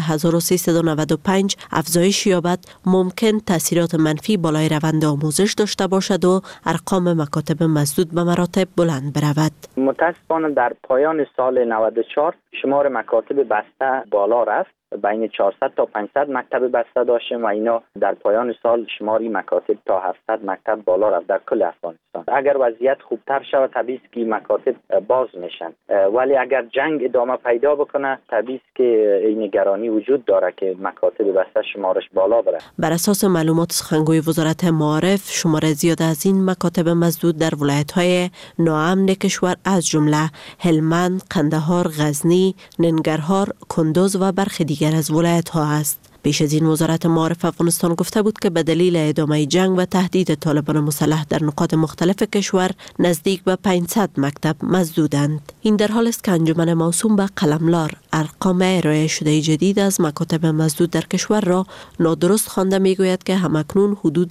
[SPEAKER 22] 1395 افزایش یابد ممکن تاثیرات منفی بالای روند آموزش داشته باشد و ارقام مکاتب مسدود به مراتب بلند برود.
[SPEAKER 3] متاسفانه در پایان سال 94 شمار مکاتب بسته بالا رفت. بین 400 تا 500 مکتب بسته داشتیم و اینا در پایان سال شماری مکاتب تا 700 مکتب بالا رفت در کل افغانستان. اگر وضعیت خوبتر شود طبیعی است که مکاتب باز میشن، ولی اگر جنگ ادامه پیدا بکنه طبیعی است که این نگرانی وجود داره که مکاتب بسته شمارش بالا بره.
[SPEAKER 22] بر اساس معلومات سخنگوی وزارت معارف شمار زیاد از این مکاتب مسدود در ولایت‌های ناامن کشور از جمله هلمند، قندهار، غزنی، ننگرهار، کندوز و برخی دیگر از ولایت ها است. پیش از این وزارت معارف افغانستان گفته بود که به دلیل ادامه جنگ و تهدید طالبان مسلح در نقاط مختلف کشور نزدیک به 500 مکتب مسدودند. این در حال است که انجمن موسوم به قلملار ارقام ارائه شده جدید از مکاتب مسدود در کشور را نادرست خوانده میگوید که همکنون حدود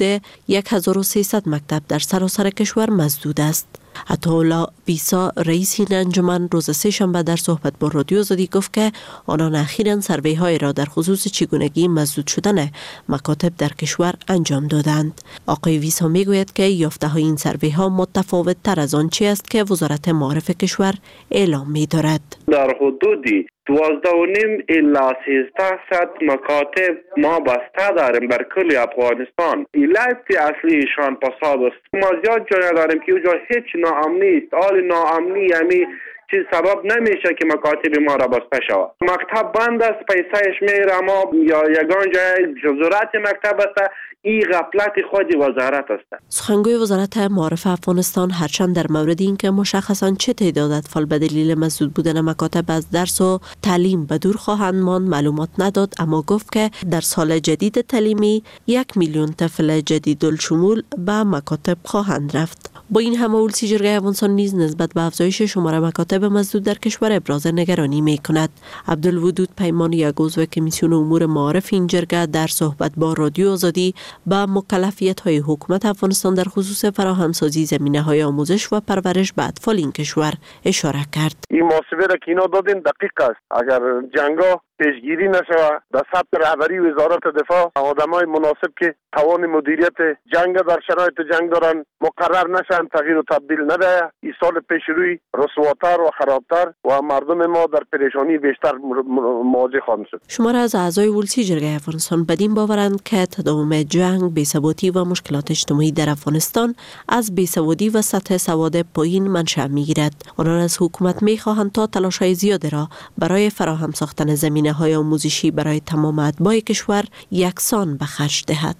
[SPEAKER 22] 1300 مکتب در سراسر کشور مسدود است. عطاالله بیسا رئیس این انجمن روز سه‌شنبه در صحبت با رادیو آزادی گفت که آنان اخیراً سروی های را در خصوص چگونگی مسدود شدن مکاتب در کشور انجام دادند. آقای ویسا میگوید که یافته های این سروی ها متفاوت تر از آنچه است که وزارت معارف کشور اعلام می دارد.
[SPEAKER 23] در حدودی 12.5 الی 1300 مکاتب ما بسته داریم در کل افغانستان. علت اصلیشان فساد است. ما زیاد جای داریم که اونجا هیچ ناامنی است. حال ناامنی یعنی چیز سبب نمیشه که مکاتب ما را بسته شود. مکتب بند است، پیسهش میره ما یا یگان جای ضرورت مکتب است. این غفلت خود وزارت است.
[SPEAKER 22] سخنگوی وزارت معارف افغانستان هرچند در مورد اینکه مشخصاً چه تعداد اطفال به دلیل مسدود بودن مکاتب از درس و تعلیم به دور خواهند ماند معلومات نداد، اما گفت که در سال جدید تعلیمی 1 میلیون طفل جدیدالشمول به مکاتب خواهند رفت. با این همه ولسی جرگه افغانستان نیز نسبت به افزایش شمار مکاتب مسدود در کشور ابراز نگرانی می کند. عبدالودود پیمان، یک عضو کمیسیون امور معارف این جرگه، در صحبت با رادیو آزادی به مکلفیت‌های حکومت افغانستان در خصوص فراهمسازی زمینه‌های آموزش و پرورش به اطفال این کشور اشاره کرد.
[SPEAKER 2] این محاسبه را که اینا دادن دقیق است. اگر جنگا پیشگیری نشود، در سطح رهبری وزارت دفاع آدمای مناسب که توان مدیریت جنگ در شرایط جنگ دارن مقرر نشن، تغییر و تبدیل نده، این سال پیش روی رسواتر و خرابتر و مردم ما در پریشانی بیشتر مواجه خواهند شد.
[SPEAKER 22] شمار از اعضای ولسی جرگه افغانستان بدین باورند که تداوم جنگ، بی‌ثباتی و مشکلات اجتماعی در افغانستان از بی‌سوادی و سطح سواد پایین منشأ می‌گیرد. آنان از حکومت می‌خواهند تا تلاش‌های زیادی را برای فراهم ساختن زمینه‌های آموزشی برای تمام اتباع کشور یکسان به خرج دهد.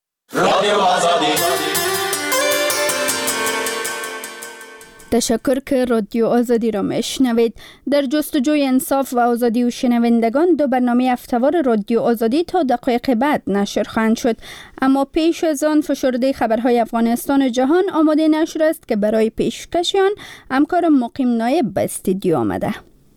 [SPEAKER 1] تشکر که رادیو آزادی را میشنوید. در جستجوی انصاف و آزادی و شنوندگان دو برنامه هفته‌وار رادیو آزادی تا دقایق بعد نشر خواهند شد، اما پیش از آن فشرده خبرهای افغانستان و جهان آماده نشر است که برای پیشکش آن همکار مقیم نایب به استودیو آمده.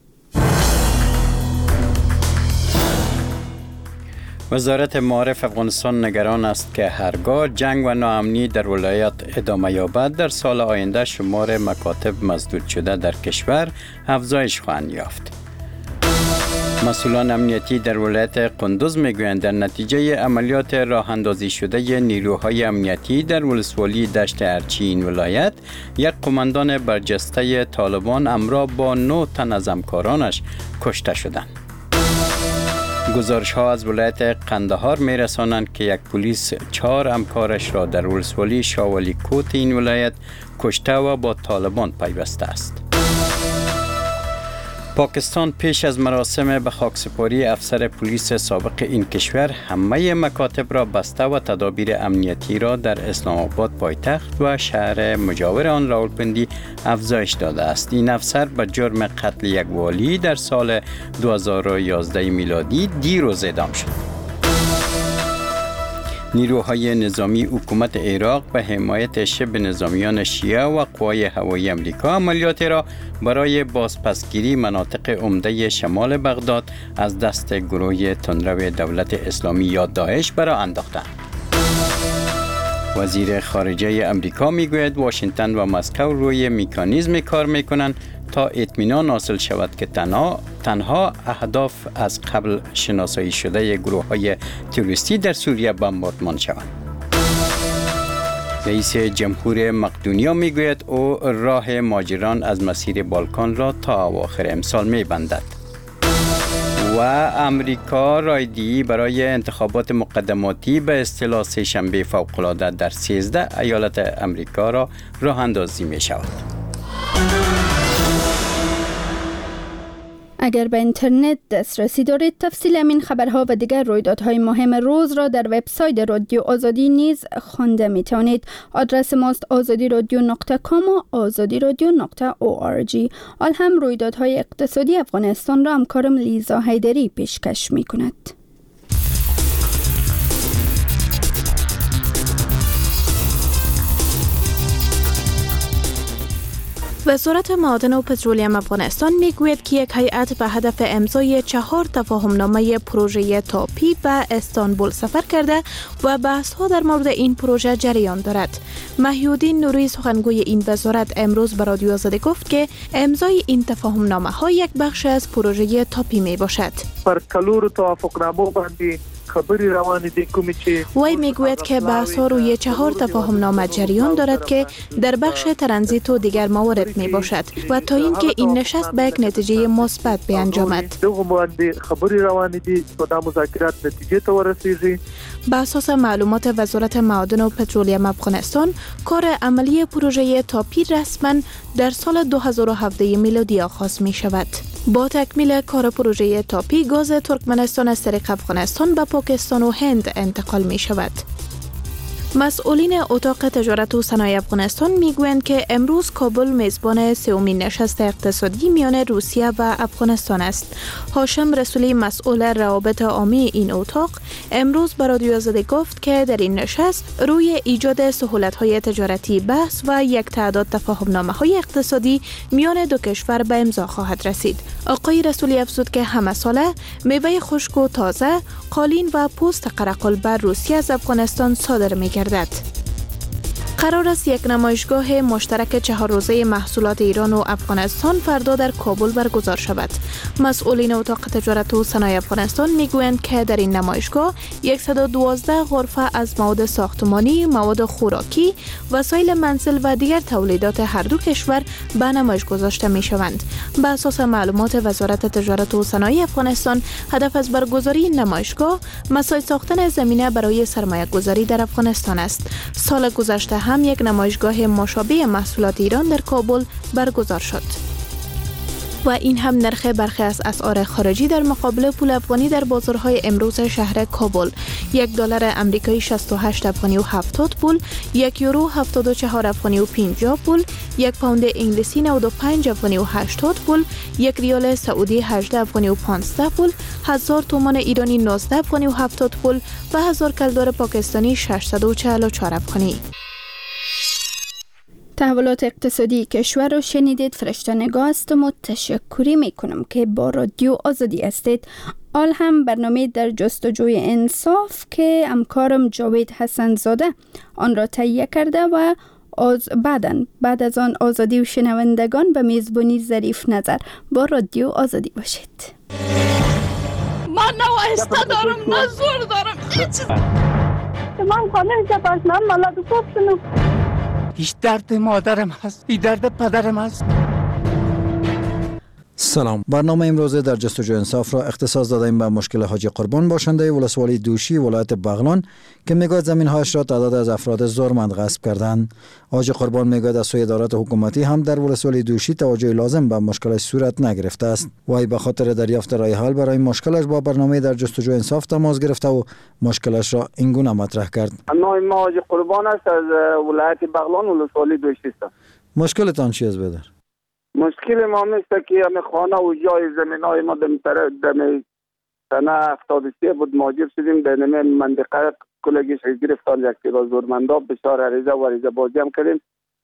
[SPEAKER 4] وزارت معارف افغانستان نگران است که هرگاه جنگ و ناامنی در ولایات ادامه یابد، در سال آینده شمار مکاتب مسدود شده در کشور افزایش خواهند یافت. مسئولان امنیتی در ولایت قندوز میگویند در نتیجه عملیات راه اندازی شده نیروهای امنیتی در ولسوالی دشت ارچی این ولایت، یک قماندان برجسته طالبان همراه با 9 تن از همکارانش کشته شدند. گزارش ها از ولایت قندهار می رسانند که یک پلیس 4 همکارش را در ولسوالی شاولی کوت این ولایت کشته و با طالبان پیوسته است. پاکستان پیش از مراسم به خاکسپاری افسر پلیس سابق این کشور همه مکاتب را بسته و تدابیر امنیتی را در اسلام آباد پایتخت و شهر مجاور آن راولپندی افزایش داده است. این افسر به جرم قتل یک والی در سال 2011 میلادی دیروز اعدام شد. نیروهای نظامی حکومت عراق به حمایت شبه نظامیان شیعه و قوای هوایی امریکا عملیاتی را برای بازپسگیری مناطق عمده شمال بغداد از دست گروه تندرو دولت اسلامی یا داعش برآ انداختند. وزیر خارجه امریکا میگوید واشنگتن و مسکو روی مکانیزم کار میکنند تا اطمینان حاصل شود که تنها اهداف از قبل شناسایی شده گروه‌های تروریستی در سوریه بمباردمان شوند. رئیس جمهور مقدونیا میگوید او راه مهاجران از مسیر بالکان را تا اواخر امسال میبندد. و امریکا رایدی برای انتخابات مقدماتی به اصطلاح سه‌شنبه فوق‌العاده در 13 ایالت امریکا را راه اندازی می شود.
[SPEAKER 1] اگر به اینترنت دسترسی دارید، تفصیل همین خبرها و دیگر رویدادهای مهم روز را در وبسایت رادیو آزادی نیز خوانده می‌توانید. آدرس ماست azadiradio.com و azadiradio.org. آل هم رویدادهای اقتصادی افغانستان را همکارم لیزا حیدری پیشکش می‌کند.
[SPEAKER 5] وزارت معادن و پترولیم افغانستان میگوید که یک هیئت به هدف امضای 4 تفاهمنامه پروژه تاپی به استانبول سفر کرده و بحث‌ها در مورد این پروژه جریان دارد. محی‌الدین نوری سخنگوی این وزارت امروز به رادیو آزادی گفت که امضای این تفاهمنامه‌ها یک بخش از پروژه تاپی میباشد.
[SPEAKER 24] پر کلور توافقنامه باندې خبری روان دي کومې چې
[SPEAKER 5] وی میگوید که بحث‌ها روی 4 تفاهمنامه جریان دارد که در بخش ترانزیت و دیگر موارد می باشد و تا اینکه این نشست به یک نتیجه مثبت بیانجامد.
[SPEAKER 24] دغه باندې خبری روان دي چې دا مذاکرات نتیجه ته ورسیږي.
[SPEAKER 5] به اساس معلومات وزارت معادن و پترولیم افغانستان، کار عملی پروژه تاپی رسما در سال 2017 میلادی آغاز می شود. با تکمیل کار پروژه تاپی، گاز ترکمنستان از طریق افغانستان به پاکستان و هند انتقال می شود. مسئولین اتاق تجارت و صنایع افغانستان میگویند که امروز کابل میزبان سومین نشست اقتصادی میان روسیه و افغانستان است. هاشم رسولی مسئول روابط عامی این اتاق امروز به رادیو آزادی گفت که در این نشست روی ایجاد سهولت‌های تجارتی بحث و یک تعداد تفاهم‌نامه‌های اقتصادی میان دو کشور به امضا خواهد رسید. آقای رسولی افزود که همه ساله میوه خشک و تازه، قالین و پوست قرقل بر روسیه از افغانستان صادر می‌گردد. قرار است یک نمایشگاه مشترک 4 روزه محصولات ایران و افغانستان فردا در کابل برگزار شود. مسئولین اتاق تجارت و صنایع افغانستان میگویند که در این نمایشگاه 112 غرفه از مواد ساختمانی، مواد خوراکی، وسایل منزل و دیگر تولیدات هر دو کشور به نمایش گذاشته می شوند. به اساس معلومات وزارت تجارت و صنایع افغانستان، هدف از برگزاری این نمایشگاه مساعد ساختن زمینه برای سرمایه گذاری در افغانستان است. سال گذشته هم یک نمایشگاه مشابه محصولات ایران در کابل برگزار شد. و این هم نرخ برخی از اسعار خارجی در مقابل پول افغانی در بازارهای امروز شهر کابل: $1 آمریکایی 68 افغانی و 70 پول، $1 یورو 74 افغانی و 50 پول، $1 پوند انگلیسی 95 افغانی و 80 پول، $1 ریال سعودی 18 افغانی و 15 پول، 1000 تومان ایرانی 19 افغانی و 70 پول و 1000 کلدار پاکستانی 644 افغانی.
[SPEAKER 1] تحولات اقتصادی کشور رو شنیدید. فرشته نگاه هستم و تشکری میکنم که با رادیو آزادی هستید. آل هم برنامه در جستجوی انصاف که همکارم جاوید حسن زاده آن را تهیه کرده و بعد از آن آزادی و شنوندگان به میزبانی ظریف نظر. با رادیو آزادی باشید.
[SPEAKER 6] من نه آهسته دارم نه زور دارم. من خانه جباز من ملاد خوب شنو.
[SPEAKER 9] هیچ درد مادرم هست، این درد پدرم هست.
[SPEAKER 10] سلام. برنامه امروز در جستجوی انصاف را اختصاص دادیم به مشکل حاجی قربان، باشنده ولسوالی دوشی ولایت بغلان که میگوید زمین‌هایش را تعداد از افراد زورمند غصب کردند. حاجی قربان میگوید از سوی ادارات حکومتی هم در ولسوالی دوشی توجه لازم به مشکلش صورت نگرفته است. وای به خاطر دریافت رای حل برای مشکلش با برنامه در جستجوی انصاف تماس گرفته و مشکلش را اینگونه مطرح کرد.
[SPEAKER 11] نام ما حاجی قربان است، از ولایت بغلان ولسوالی دوشی است.
[SPEAKER 10] مشکلتان چی است بدر؟
[SPEAKER 11] مشکل ما است که همه خانه و جای زمینای ما در سنه 73 بود مهاجر شدیم. در منطقه کلگیش گرفتار یک تعداد زورمندا بسیار عریضه بازی هم کردیم.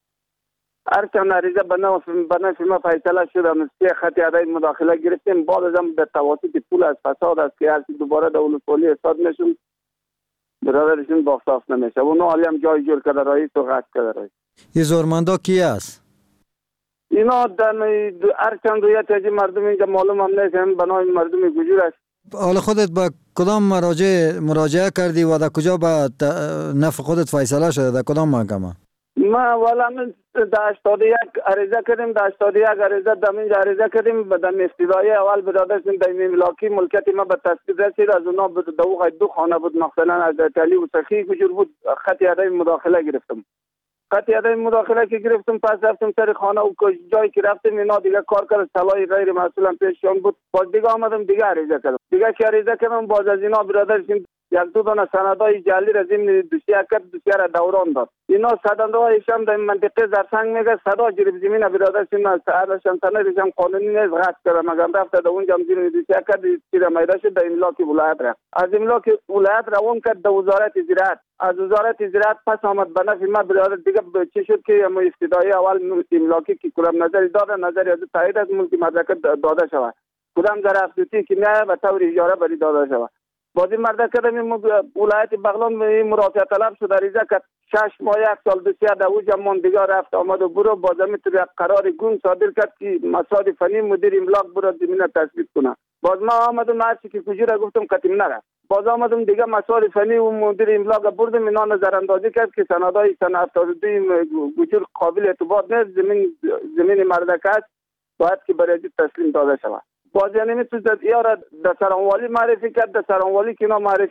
[SPEAKER 11] هر چند عریضه به نفع ما فیصله شد، امنستی خط ادای مداخله گرفتیم. بعد از هم به تواسط پول از فساد است که هر دوباره در ولسوالی استاد میشون برادرشون باختاف نمیشه. اونا حالی هم جای جور کرده رئیس و غصب کرده رئیس.
[SPEAKER 10] این زورمندا کی است؟
[SPEAKER 11] اینا هر چند رویت از مردم اینجا معلوم هم نیست، هم بنای مردم گجور است.
[SPEAKER 10] حالا خودت با کدام مراجعه کردی و در کجا به نفع خودت فیصله شده؟ در کدام محکمه؟
[SPEAKER 11] ما والا من در 81 عریضه کردیم، در 81 عریضه دمینجا عریضه کردیم. بدم استدعای اول برادرشون در ملاکی ملکیت ما به تصدیق رسید. از اونا دو خانه بود، مثلا از تلی و سخی گجور بود. خط ادای مداخله گرفتم. خط ادای مداخله که گرفتم، پس رفتم سر خانه و جایی که رفتم اینا دیگه کار کرد، سوای غیر مسئولم پیششون بود. باز دیگه آمدم دیگه عریضه کردم. دیگه که عریضه کردم باز از اینا برادرشون یک دو دانه سندای جعلی را ضمن دوسیه کرد، دوسیه را دوران داد. اینا سندهایش هم در منطقه زرسنگ میگه صدا جریب زمین برادرشون از سهرشان سندشم قانونی نیست غصب کرد. مگم رفت در اونجا هم ضمن دوسیه کرد، چیز میده شد در املاک ولایت رفت. از املاک ولایت روان کرد در وزارت زراعت. از وزارت زراعت پس آمد به نفع ما برادر دیگه چی شد که ما استدعای اول املاکی که کلام نظری داده، نظری از تایید از ملکی مدرک داده شود. کلام ظرافتی که نه و طور اجاره بری داده شود. بازی مرده کردم ولایت بغلان مرافعه طلب شد، عریضه کرد 6 ماه 1 سال دوسیه در اوجا من دیگه رفت آمد و برو بازم تو یک قرار گون صادر کرد که مسائل فنی مدیر املاک برو زمینه تثبیت کنه. باز ما آمدم هرچی که کجا گفتم قطعی نرفت. باز آمدم دیگه مسائل فنی و مدیر املاک بردم اینا نظر اندازی کرد که سندای سن 72 گجور قابل اعتبار نیست، زمین مردک است، باید که برای تسلیم داده شود. باز یعنی تو یارا در سرانوالی معرفی کرد، در سرانوالی که اینا معرفی شد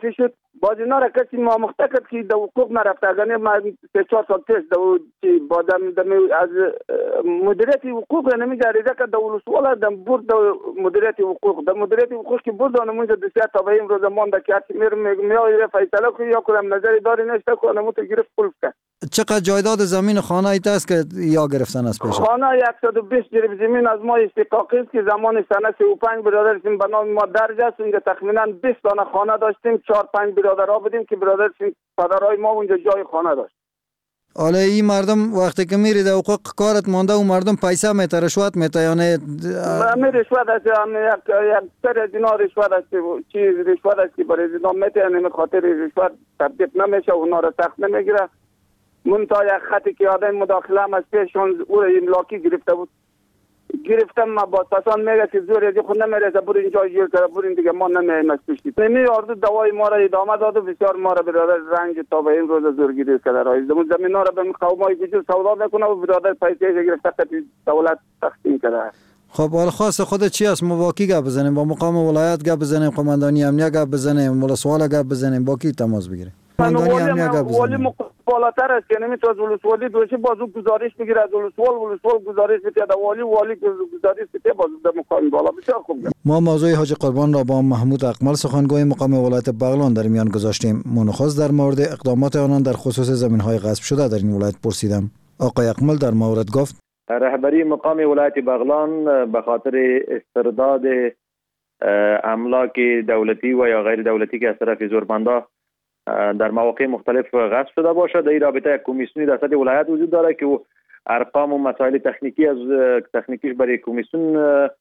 [SPEAKER 11] باز اینا را کسی مامخته کرد که در حقوق نرفته. اگر ما 3-4 سال پیش از مدیریت حقوق نمیشه عریضه کرد در ولسواله در برد مدیریت حقوق. در مدیریت حقوق که برد آنمونجا دستیار تا به امروز مانده که هرچی میره فیصله کنه یا کنم نظری داری نشته کنه آنمون تو گرفت قلب کرد.
[SPEAKER 10] چقدر جایداد زمین خانه ایت است که یا گرفتن از پیش؟
[SPEAKER 11] خانه 120 جریب زمین از ما استحقاقی است که زمان سنه 35 برادریم به نام ما درج است. اونجا تقریبا 20 دانه خانه داشتیم، 4-5 برادرها بودیم که برادریم پدرای ما اونجا جای خانه داشت.
[SPEAKER 10] حالا این مردم وقتی که میری در حقوق کارت مانده و مردم پیسه میته رشوت میته یا نه؟
[SPEAKER 11] رشوت است، یک سر از اینا رشوت است، چیز رشوت است که برای اینا میته، یعنی خاطر رشوت تبدیل نمیشه، اونا را سخت نمیگیره. منتها یک خطی که آدم مداخله هم از پیشون او این لاکی گرفته بود، گرفتم ما با ساسان میگه که زور ازی خود نمیرسه برو اینجا گیر کرده برو این دیگه ما نمیایم از پیشی. نمی آرزو دوای ما را ادامه داد و بسیار ما را برادر رنج تا به این روز زورگیری کرده رایز زمین ها را به قومای گجور سودا نکنه و برادر پیسه گرفته که دولت تقسیم کرده.
[SPEAKER 10] خب حال خاص خود چی است؟ مواکی گپ بزنیم با مقام ولایت گپ بزنیم، قماندانی امنیه گپ بزنیم، ولسواله گپ بزنیم، با کی تماس بگیریم؟
[SPEAKER 11] والی بالاتر است که نمیتونه از ولسوالی دوشی بازو گزارش بگیره، از ولسوال گزارش بده، از والی گزارش بده، بازو در مقام بالا. بسیار خوب.
[SPEAKER 10] ما موضوع حاج قربان را با محمود اقمل سخنگوی مقام ولایت بغلان در میان گذاشتیم. منخواست در مورد اقدامات آنان در خصوص زمین‌های غصب شده در این ولایت پرسیدم. آقای اقمل در مورد گفت
[SPEAKER 7] رهبری مقام ولایت بغلان به خاطر استرداد املاک دولتی و یا غیر دولتی که از طرف زورمندا در مواقع مختلف غصب شده باشد، در این رابطه یک کمیسیونی در سطح ولایت وجود داره که ارقام و مسائل تکنیکیش برای کمیسیون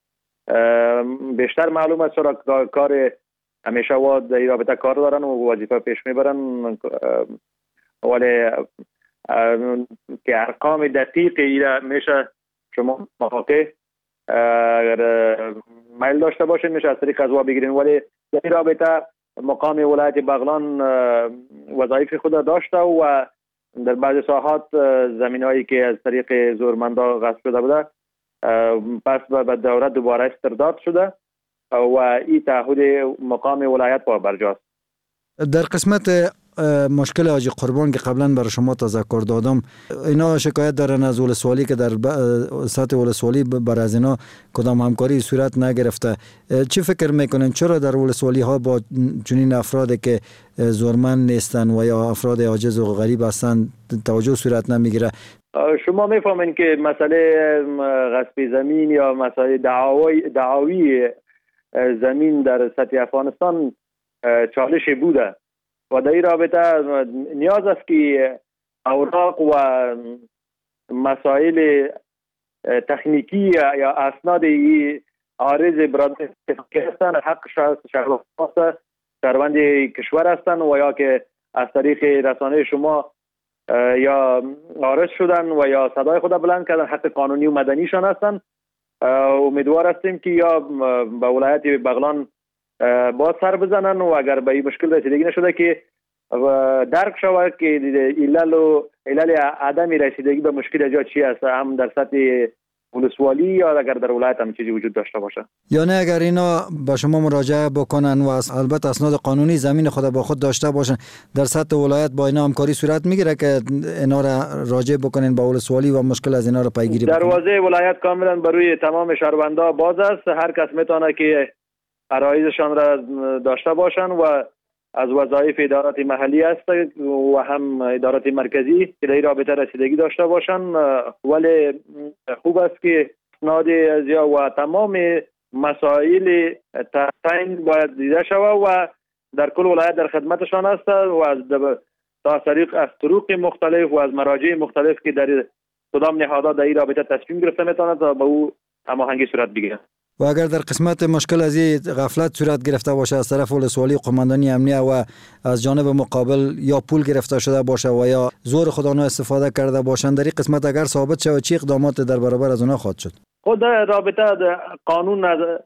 [SPEAKER 7] بیشتر معلوم است، چرا کار همیشه و در این رابطه کار دارن و وظیفه پیش میبرن، ولی که ارقام دقیق ایره میشه شما مواقع اگر میل داشته باشید میشه از طریق ازوا بگیرین، ولی در این رابطه مقام ولایت بغلان وظایف خود داشته و در بعض ساحات زمینایی که از طریق زورمندا غصب شده بوده پس به دولت دوباره استرداد شده و این تعهد مقام ولایت پا برجاست.
[SPEAKER 10] در قسمت مشکل حاج قربان که قبلا برای شما تذکر دادم، اینا شکایت دارن از ولسوالی که در سطح ولسوالی بر از اینا کدام همکاری صورت نگرفته. چی فکر میکنین چرا در ولسوالی ها با چنین افرادی که زورمند نیستن و یا افراد عاجز و غریب هستن توجه صورت نمیگیره؟
[SPEAKER 7] شما میفهمین که مسئله غصب زمین یا مسئله دعاوی زمین در سطح افغانستان چالش بوده و در این رابطه نیاز است که اوراق و مسائل تکنیکی یا اسناد عارض برادر هستند حق شهروند کشور هستند و یا که از طریق رسانه شما یا عارض شدن و یا صدای خود بلند کردن حق قانونی و مدنیشان هستند. امیدوار هستیم که یا به ولایت بغلان باز سر بزنن و اگر به این مشکل رسیدگی نشده که درک شود که علل عدم رسیدگی به مشکل اجا چی است، هم در سطح ولسوالی یا اگر در ولایت هم چیزی وجود داشته باشه.
[SPEAKER 10] یا نه اگر اینا با شما مراجعه بکنن و البته اسناد قانونی زمین خود با خود داشته باشن در سطح ولایت با اینا همکاری صورت میگیره که اینا را راجع بکنین با ولسوالی و مشکل از اینا را پیگیری بکنن؟
[SPEAKER 7] دروازه ولایت کاملا برای تمام شهروندا باز است، هر کس میتونه که عرایضشان را داشته باشن و از وظایف ادارات محلی است و هم ادارات مرکزی که در این رابطه رسیدگی داشته باشن، ولی خوب است که اسناد و تمام مسائل تحسین باید دیده شود و در کل ولایت در خدمتشان است و از طرق مختلف و از مراجع مختلف که در کدام نهادها در این رابطه تصمیم گرفته میتواند تا به او هماهنگی صورت بگیرد.
[SPEAKER 10] و اگر در قسمت مشکل از این غفلت صورت گرفته باشه از طرف ولسوالی قماندانی امنیه و از جانب مقابل یا پول گرفته شده باشه و یا زور خودآنها استفاده کرده باشند، در این قسمت اگر ثابت شود چه اقدامات در برابر از اونها خواهد شد؟
[SPEAKER 7] خود رابطه قانون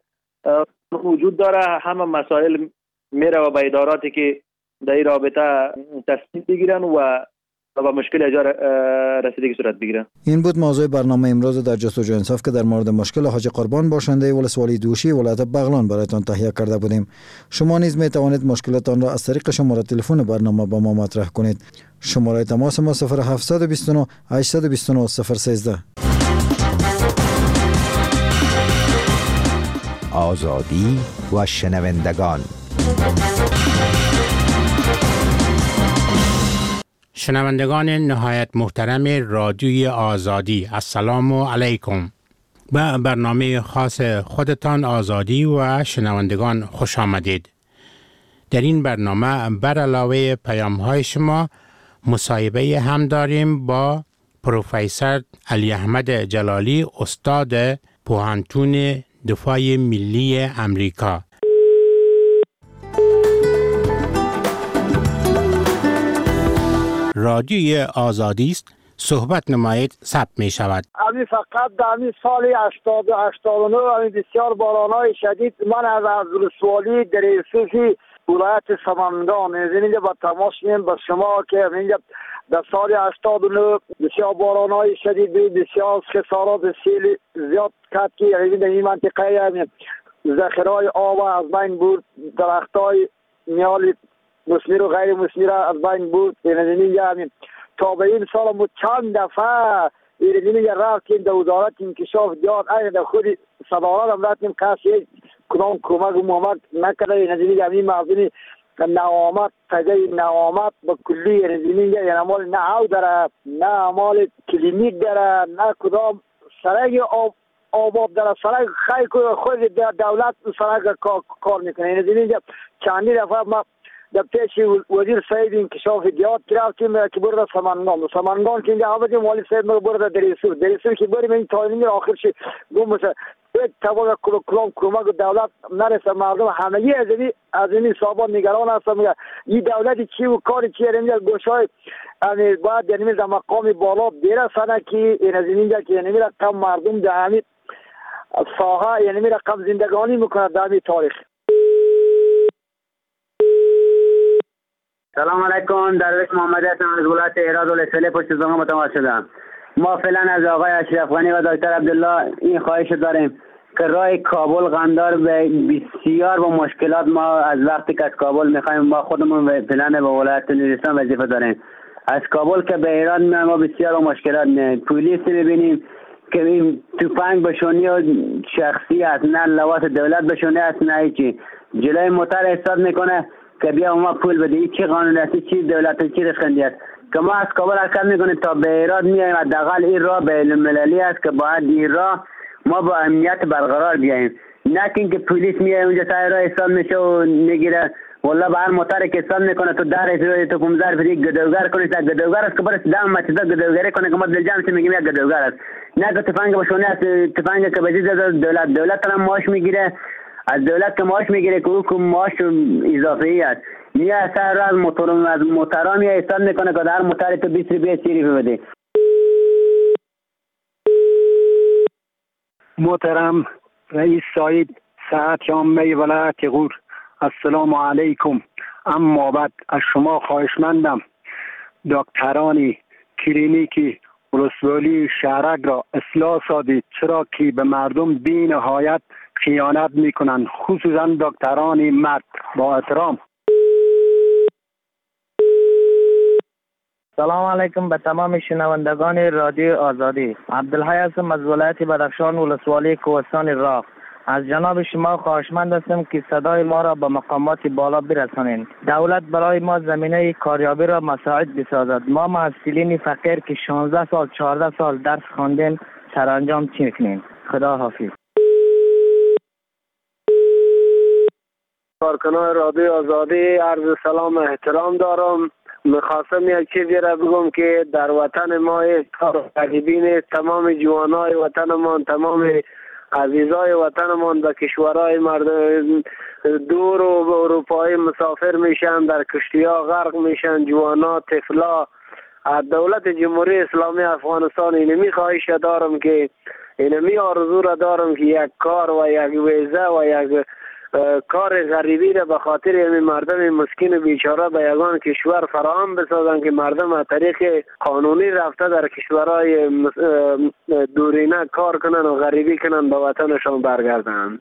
[SPEAKER 7] وجود داره، همه مسائل میره و به اداراتی که در این رابطه تصمیم بگیرن و و مشکل ایجا رسیدگی صورت بگیره.
[SPEAKER 10] این بود موضوع برنامه امروز در جستجوی انصاف که در مورد مشکل حاج قربان باشنده ولسوالی دوشی ولایت بغلان برایتان تهیه کرده بودیم. شما نیز می توانید مشکلتان را از طریق شماره تلفن برنامه با ما مطرح کنید. شماره تماس ما 0729 829 013.
[SPEAKER 12] آزادی و شنوندگان.
[SPEAKER 13] شنوندگان نهایت محترم رادیوی آزادی، السلام علیکم. به برنامه خاص خودتان آزادی و شنوندگان خوش آمدید. در این برنامه بر علاوه پیام‌های شما مصاحبه هم داریم با پروفسور علی احمد جلالی، استاد پوهنتون دفاع ملی امریکا. رادیوی آزادی است، صحبت نمایید ثبت می شود.
[SPEAKER 14] همین فقط در همین سال 89 همین بسیار بارانهای شدید من از ولسوالی دریسوسی ولایت سمنگان اینجا با تماس میم با شما که اینجا در سال 89 بسیار بارانهای شدید بسیار خسارات سیل زیاد کرد که در این منطقه ذخیرهای آب از بین برد، درختای میال مثمر و غیر مثمر از بین برد. اینجا تا به این سال ما چند دفعه اینجا رفتیم در وزارت انکشاف دیار این خود صدارت هم رفتیم کسی کنان کمک و محمد نکرده. اینجا همین موضوعی نوامت تجای نوامت با کلی اینجا یعنی مال نه او داره نه مال کلینیک داره نه کدام سرگ آباب داره. سرگ خیلی خود دولت سرگ کار میکنه. اینجا چندی دفعه ما در پیش وزیر سعید انکشاف دیات رفتیم که برده سمنگان که اینجا آمدیم والی سعید ما برده دریسور که بریم این تایمینگ آخر شد گم مثلا یک طبق کلام کمک دولت نرسه. مردم همگی از این صاحبان نگران هستن میگه این دولتی چی و کاری چی اینجا گوشای باید یعنی در مقام بالا برسنه که این از اینجا که یعنی رقم مردم در همین ساحه یعنی رقم زندگانی میکنه در همین تاریخ.
[SPEAKER 15] سلام علیکم. درویش محمدی هستم از ولایت هرات ولسوالی پشت زنگا متماس شدم. ما فعلا از آقای اشرف غنی و دکتر عبدالله این خواهش داریم که راه کابل قندار به بسیار با مشکلات ما از وقتی که از کابل میخوایم ما خودمون فعلا به ولایت نورستان وظیفه داریم. از کابل که به ایران میایم ما بسیار با مشکلات نه پلیس میبینیم که این تفنگ بشونی و شخصی است نه لواس دولت بشونی است نه هیچی جلوی موتر استاد میکنه که بیا ما پول بده. چی قانون است چی دولت چی رخندی است که ما از کابل حرکت میکنیم تا به ایران میایم. حداقل این راه بین المللی است که باید این راه ما با امنیت برقرار بیاییم نه که پلیس میاد اونجا سر راه استاد میشه و میگیره والله به هر موتر که استاد میکنه تو در رسید تو کمزار بدی گدوگر کنی تا گدوگر است که برس دام مچدا گدوگری کنه که ما دلجام چه میگیم یک گدوگر است نه که تفنگ بشونه است تفنگ که بجید دولت هم ماش میگیره از دولت که معاش میگیره که او معاش اضافی است. میاد سر از موتران یا استاد میکنه که در موتر تو 20 روپیه 30 روپیه بده.
[SPEAKER 24] محترم رئیس سعید صحت عامه ولایت غور، السلام علیکم. اما بعد از شما خواهشمندم دکتران کلینیکی ولسوالی شهرک را اصلاح سازید، چرا که به مردم بی نهایت خیانت میکنند، خصوصا دکتران مرد. با احترام.
[SPEAKER 25] سلام علیکم به تمام شنوندگان رادیو آزادی. عبدالحی هستم از ولایت بدخشان ولسوالی کوهستان راه. از جناب شما خواهشمند هستم که صدای ما را به مقامات بالا برسانید. دولت برای ما زمینه کاریابی را مساعد بسازد. ما محصلین فقیر که 16 سال 14 سال درس خواندیم سرانجام چی کنیم؟ خدا حافظ.
[SPEAKER 14] کارکنان رادیو آزادی عرض سلام احترام دارم. میخواستم یک چیزی را بگم که در وطن ما غریبین تمام جوانای وطنمان، تمام عزیزای وطنمان به کشورهای دور و به اروپای مسافر میشن، در کشتی‌ها غرق میشن، جوانا طفلا. از دولت جمهوری اسلامی افغانستان اینمی خواهش دارم که اینمی آرزو را دارم که یک کار و یک ویزه و یک کار غریبی را به خاطر همین مردم مسکین و بیچاره به یگان کشور فراهم بسازن که مردم از طریق قانونی رفته در کشورهای دورینه کار کنن و غریبی کنن به وطنشان برگردن.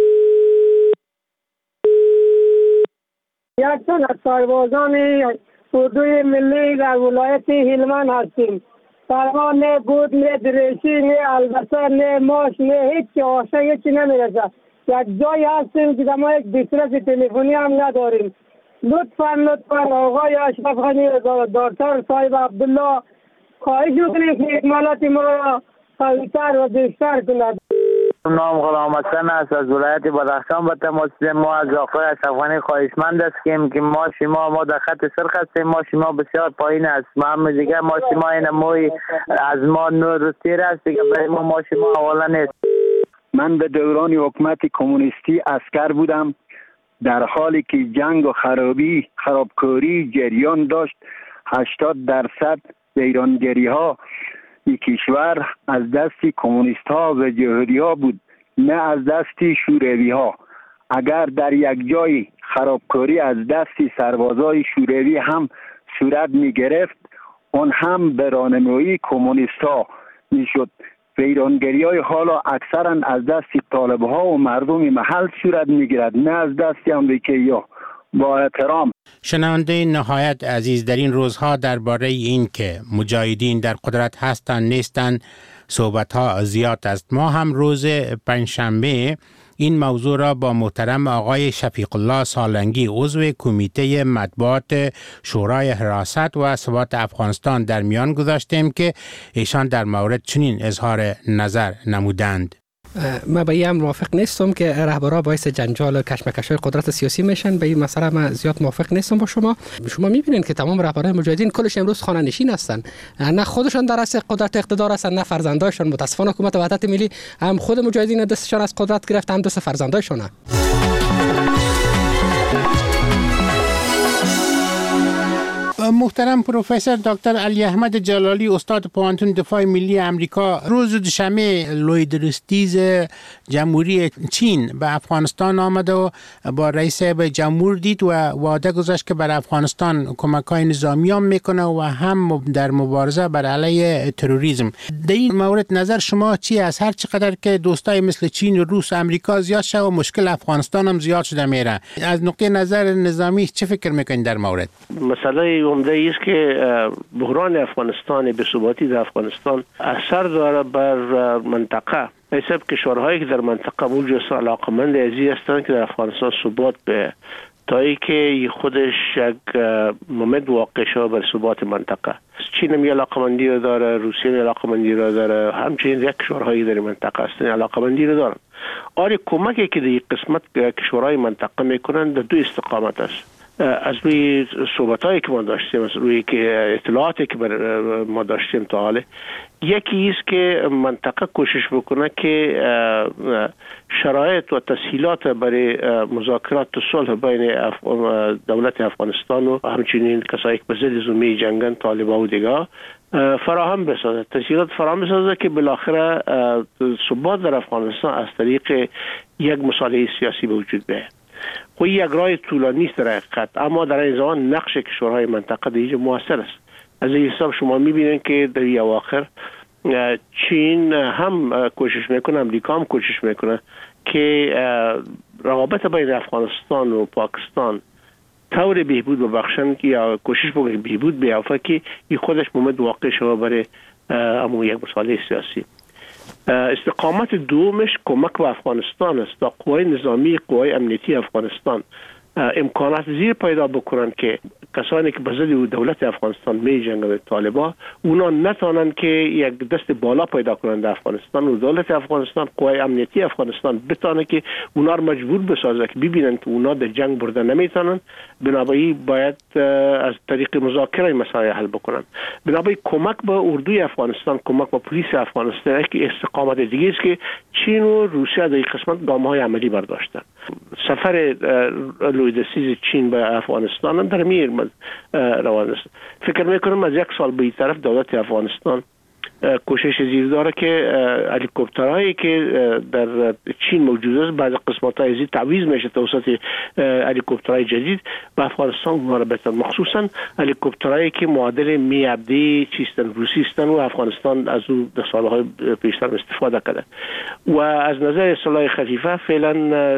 [SPEAKER 8] یکتون از سربازان اردوی ملی در ولایت هلمند هستیم. فرما نه بود، نه دریشی، نه البته، نه ماش، نه هیچ آشنا هیچی نمیرسه. یک جایی هستیم که ما یک دیسترس تلفنی هم نداریم. لطفا آقای اشرف غنی دکتر صاحب عبدالله خواهش میکنیم که اکمالات ما را قوی‌تر و بیشتر کند.
[SPEAKER 25] نام غلام حسن است از ولایت بدخشان به تماس ما از آقای اشرف غنی خواهشمند هستیم که ما در خط سرخ هستیم. ما بسیار پایین است. ما دیگه ما این موی از ما نور تیر است دیگه برای ما حواله نیست.
[SPEAKER 24] من به دوران حکومت کمونیستی عسکر بودم، در حالی که جنگ و خرابکاری جریان داشت. 80% ویرانگری ها این کشور از دستی کمونیست ها و جهادی ها بود، نه از دستی شوروی ها. اگر در یک جای خرابکاری از دستی سربازای شوروی هم صورت می گرفت، اون هم به راهنمایی کمونیست ها می شد. ویرانگری های حالا اکثرا از دستی طالب ها و مردم محل صورت می گیرد، نه از دستی امریکایی ها. با احترام.
[SPEAKER 13] شنونده نهایت عزیز، در این روزها درباره این که مجاهدین در قدرت هستند نیستند صحبت ها زیاد است. ما هم روز پنجشنبه این موضوع را با محترم آقای شفیق الله سالنگی عضو کمیته مطبوعات شورای حراست و ثبات افغانستان در میان گذاشتیم که ایشان در مورد چنین اظهار نظر نمودند.
[SPEAKER 16] من به این موافق نیستم که رهبرها باعث جنجال و کشمکش‌های قدرت سیاسی میشن. به این مسئله من زیاد موافق نیستم با شما. شما میبینید که تمام رهبرهای مجاهدین کلش امروز خانه نشین هستن، نه خودشان در اصل قدرت اقتدار هستن نه فرزندایشان. متاسفانه حکومت وحدت ملی هم خود مجاهدین دستشان از قدرت گرفت، هم دست فرزندایشان.
[SPEAKER 13] محترم پروفسور دکتر علی احمد جلالی استاد پوهنتون دفاع ملی امریکا، روز دوشنبه لوید جمهوری چین به افغانستان آمد و با رئیس جمهور دید و وعده گذاشت که بر افغانستان کمک‌های نظامی هم میکنه و هم در مبارزه بر علیه تروریسم. در این مورد نظر شما چی است؟ هر چقدر که دوستای مثل چین و روس و امریکا زیاد شد و مشکل افغانستان هم زیاد شده میره، از نقطه نظر نظامی چه فکر میکنید در مورد؟
[SPEAKER 17] مسئله عمده است که بحران افغانستان، بی‌ثباتی در افغانستان اثر داره بر منطقه. حساب کشورهایی که در منطقه موجود علاقمند ازی هستند که در افغانستان ثبات به تایی که خودش یک مومنت واقع شده بر ثبات منطقه. چین هم علاقمندی رو داره، روسیه هم علاقمندی رو داره، همچنین یک کشورهایی در منطقه هستند علاقمندی رو دارن. آری کمکی که در این قسمت کشورهای منطقه میکنن در دو استقامت است. از روی صحبتایی که ما داشتیم، از روی که اطلاعاتی که ما داشتیم تا حاله، یکی است که منطقه کوشش بکنه که شرایط و تسهیلات برای مذاکرات و صلح بین دولت افغانستان و همچنین کسایی که به ضد زمینی جنگن، طالبان و دیگه فراهم بسازه، تسهیلات فراهم بسازه که بالاخره ثبات در افغانستان از طریق یک مصالحه سیاسی به وجود بیاید. خو یک راه طولانی است در حقیقت، اما در این زمان نقش کشورهای منطقه در اینجا موثر است. از این حساب شما میبینید که در این اواخر چین هم کوشش میکنه، امریکا هم کوشش میکنه که رقابت بین افغانستان و پاکستان طور بهبود ببخشند که یا کوشش بکنه بهبود بیافته که این خودش مومد واقع شده برای امو یک مصالحه سیاسی. استقامت دومش کمک به افغانستان است تا قوای نظامی، قوای امنیتی افغانستان امکانات زیر پیدا بکنن که کسانی که به ضد دولت افغانستان می جنگند طالبان اونا نتونن که یک دست بالا پیدا کنند در افغانستان و دولت افغانستان، قوای امنیتی افغانستان بتونه که اونا رو مجبور بسازه که ببینن که اونا در جنگ برده نمیتونن، بنابراین باید از طریق مذاکره مسائل حل بکنن. بنابراین کمک به اردوی افغانستان، کمک به پلیس افغانستان که استقامت دیگه است که چین و روسیه در این قسمت گام‌های عملی برداشتن. سفر لویدسیز چین به افغانستان در میر روان است. فکر میکنم از یک سال به این طرف دولت افغانستان کوشش زیر داره که هلیکوپترهایی که در چین موجود است بعض قسمت‌های از تعویض میشه توسط هلیکوپترهای جدید به افغانستان معربتن، مخصوصا هلیکوپترهایی که معادل میابدی چیستن روسی هستند و افغانستان از اون در سالهای پیشتر استفاده کرده و از نظر سلاح خفیفه فعلا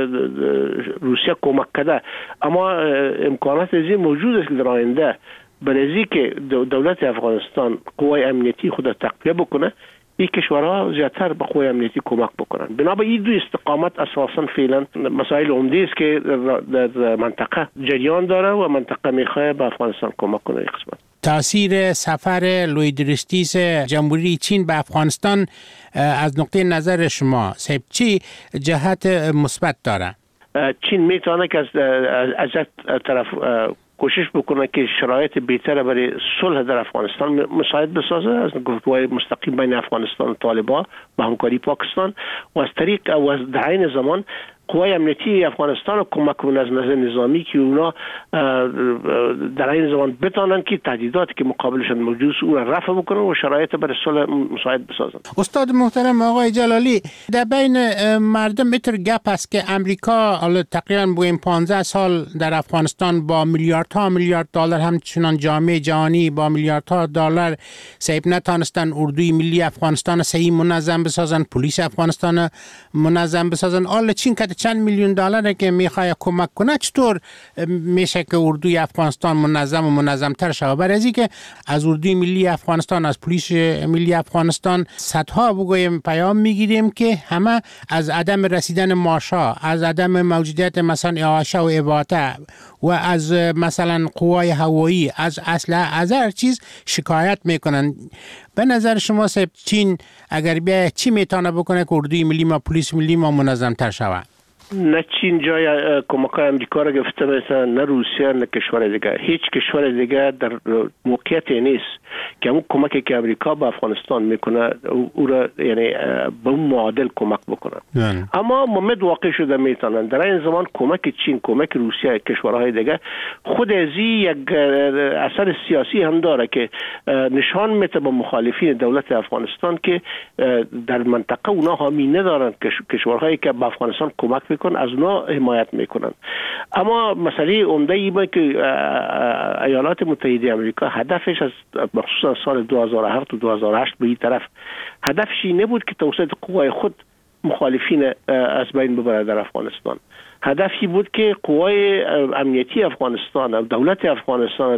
[SPEAKER 17] روسیه کمک کرده، اما امکانات از این موجود است که در آینده برای که دولت افغانستان قوای امنیتی خود تقویت بکنه این کشورها زیادتر به قوای امنیتی کمک بکنن. بنابر این دو استقامت اساسا فعلا مسائل عمده است که در منطقه جریان داره و منطقه میخواد به افغانستان کمک کنه. قسمت
[SPEAKER 13] تاثیر سفر لویدرستیس جمهوری چین به افغانستان از نقطه نظر شما چی جهت مثبت داره؟
[SPEAKER 17] چین میتونه که از طرف کوشش بکنه که شرایط بهتر برای صلح در افغانستان مساعد بسازه از گفتگوهای مستقیم بین افغانستان و طالبان با همکاری پاکستان و از طریق و از در عین زمان قوای امنیتی افغانستان رو کمک کنه از نظر نظامی که اونا در این زمان بتانن که تهدیداتی که مقابلشان موجود است اون را رفع بکنن و شرایط برای صلح مساعد بسازن.
[SPEAKER 13] استاد محترم آقای جلالی، در بین مردم اتر گپ است که امریکا حالا تقریبا بگوییم 15 سال در افغانستان با میلیاردها میلیارد دلار همچنان جامعه جهانی با میلیاردها دلار سیب نتانستن اردوی ملی افغانستان صحیح منظم بسازن، پلیس افغانستان منظم بسازن. حالا چین که چند میلیون دلار که میخواد کمک کنه چطور میشه که اردوی افغانستان منظم و منظمتر شود؟ برای از که از اردوی ملی افغانستان از پلیس ملی افغانستان صدها بگویم پیام میگیریم که همه از عدم رسیدن ماشا، از عدم موجودیت مثلا اعاشه و اباطه و از مثلا قوای هوایی، از اسلحه، از هر چیز شکایت میکنن. به نظر شما چین اگر بیا چی میتونه بکنه که اردوی ملی ما پلیس ملی ما منظمتر شود؟
[SPEAKER 17] نه چین جای کمک‌های امریکا را گرفته مثلا، نه روسیه نه کشور دیگه، هیچ کشور دیگه در موقعیتی نیست که اون کمکی که امریکا به افغانستان میکنه او را یعنی به اون معادل کمک بکنن. اما ممد واقع شده میتونن در این زمان کمک چین، کمک روسیه، کشورهای دیگه خود از یک اثر سیاسی هم داره که نشان میده به مخالفین دولت افغانستان که در منطقه اونا حامی ندارن کشورهایی که به افغانستان کمک از اونا حمایت میکنن. اما مسئله عمده ایه که ایالات متحده آمریکا هدفش از مخصوصا سال 2007 و 2008 به این طرف هدفش این نبود که توسط قوای خود مخالفین از بین ببره در افغانستان. هدفی بود که قوای امنیتی افغانستان و دولت افغانستان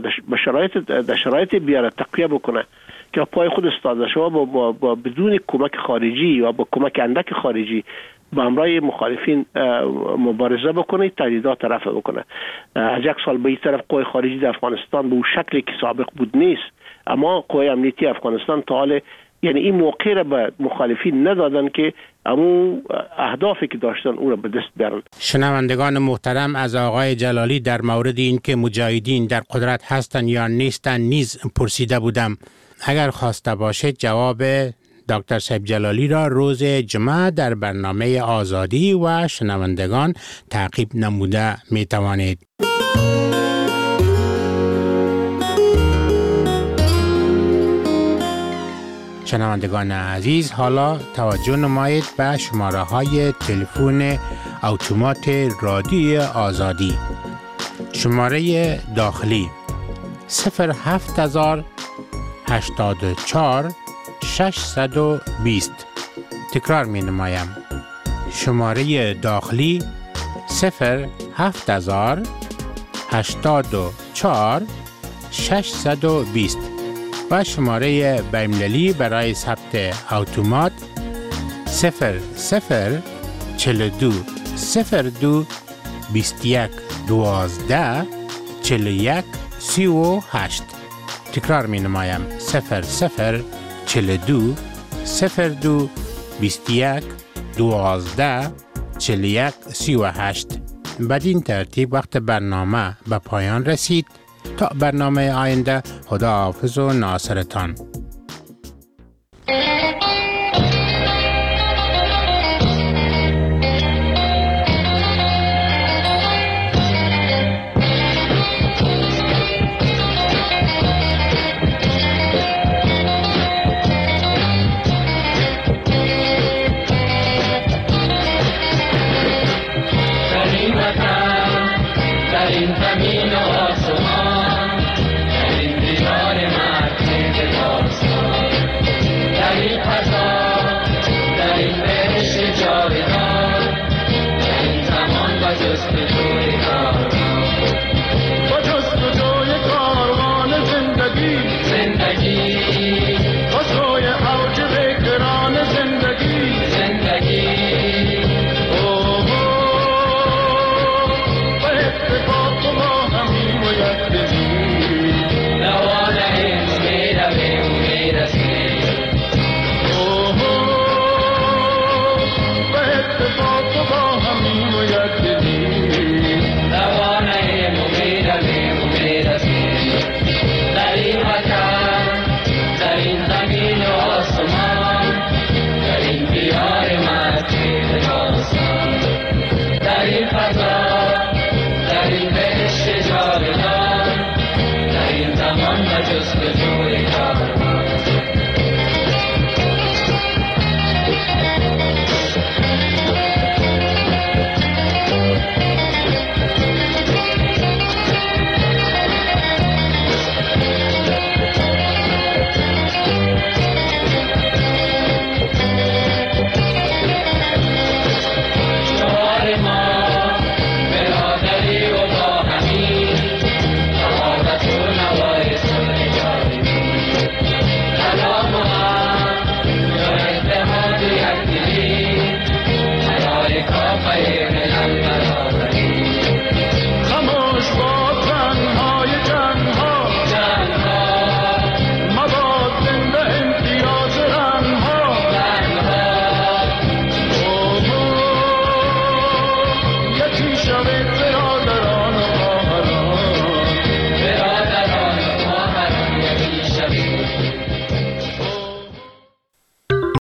[SPEAKER 17] به شرایط بیاره تقویت بکنه که پای خود استاد شما با بدون کمک خارجی و با کمک اندک خارجی با همراه مخالفین مبارزه بکنه، تهدیدات رفع بکنه. از یک سال به این طرف قوای خارجی در افغانستان به اون شکلی که سابق بود نیست، اما قوای امنیتی افغانستان تا حال یعنی این موقع را به مخالفین ندادن که امون اهدافی که داشتن اون را به دست بیارن.
[SPEAKER 13] شنوندگان محترم، از آقای جلالی در مورد این که مجاهدین در قدرت هستند یا نیستند نیز پرسیده بودم. اگر خواسته باشید جواب دکتر صاحب جلالی را روز جمعه در برنامه آزادی و شنوندگان تعقیب نموده می توانید. شنوندگان عزیز، حالا توجه نمایید به شماره های تلفن اتومات رادیو آزادی. شماره داخلی 07084 620. تکرار می نمایم. شماره داخلی 07084 620 و شماره بین‌المللی برای ثبت اتومات 0042 02 21 12 41 38. تکرار می نمایم 0042 02 21 12 41 38. بدین ترتیب وقت برنامه به پایان رسید. تا برنامه آینده، خدا حافظ و ناصرتان.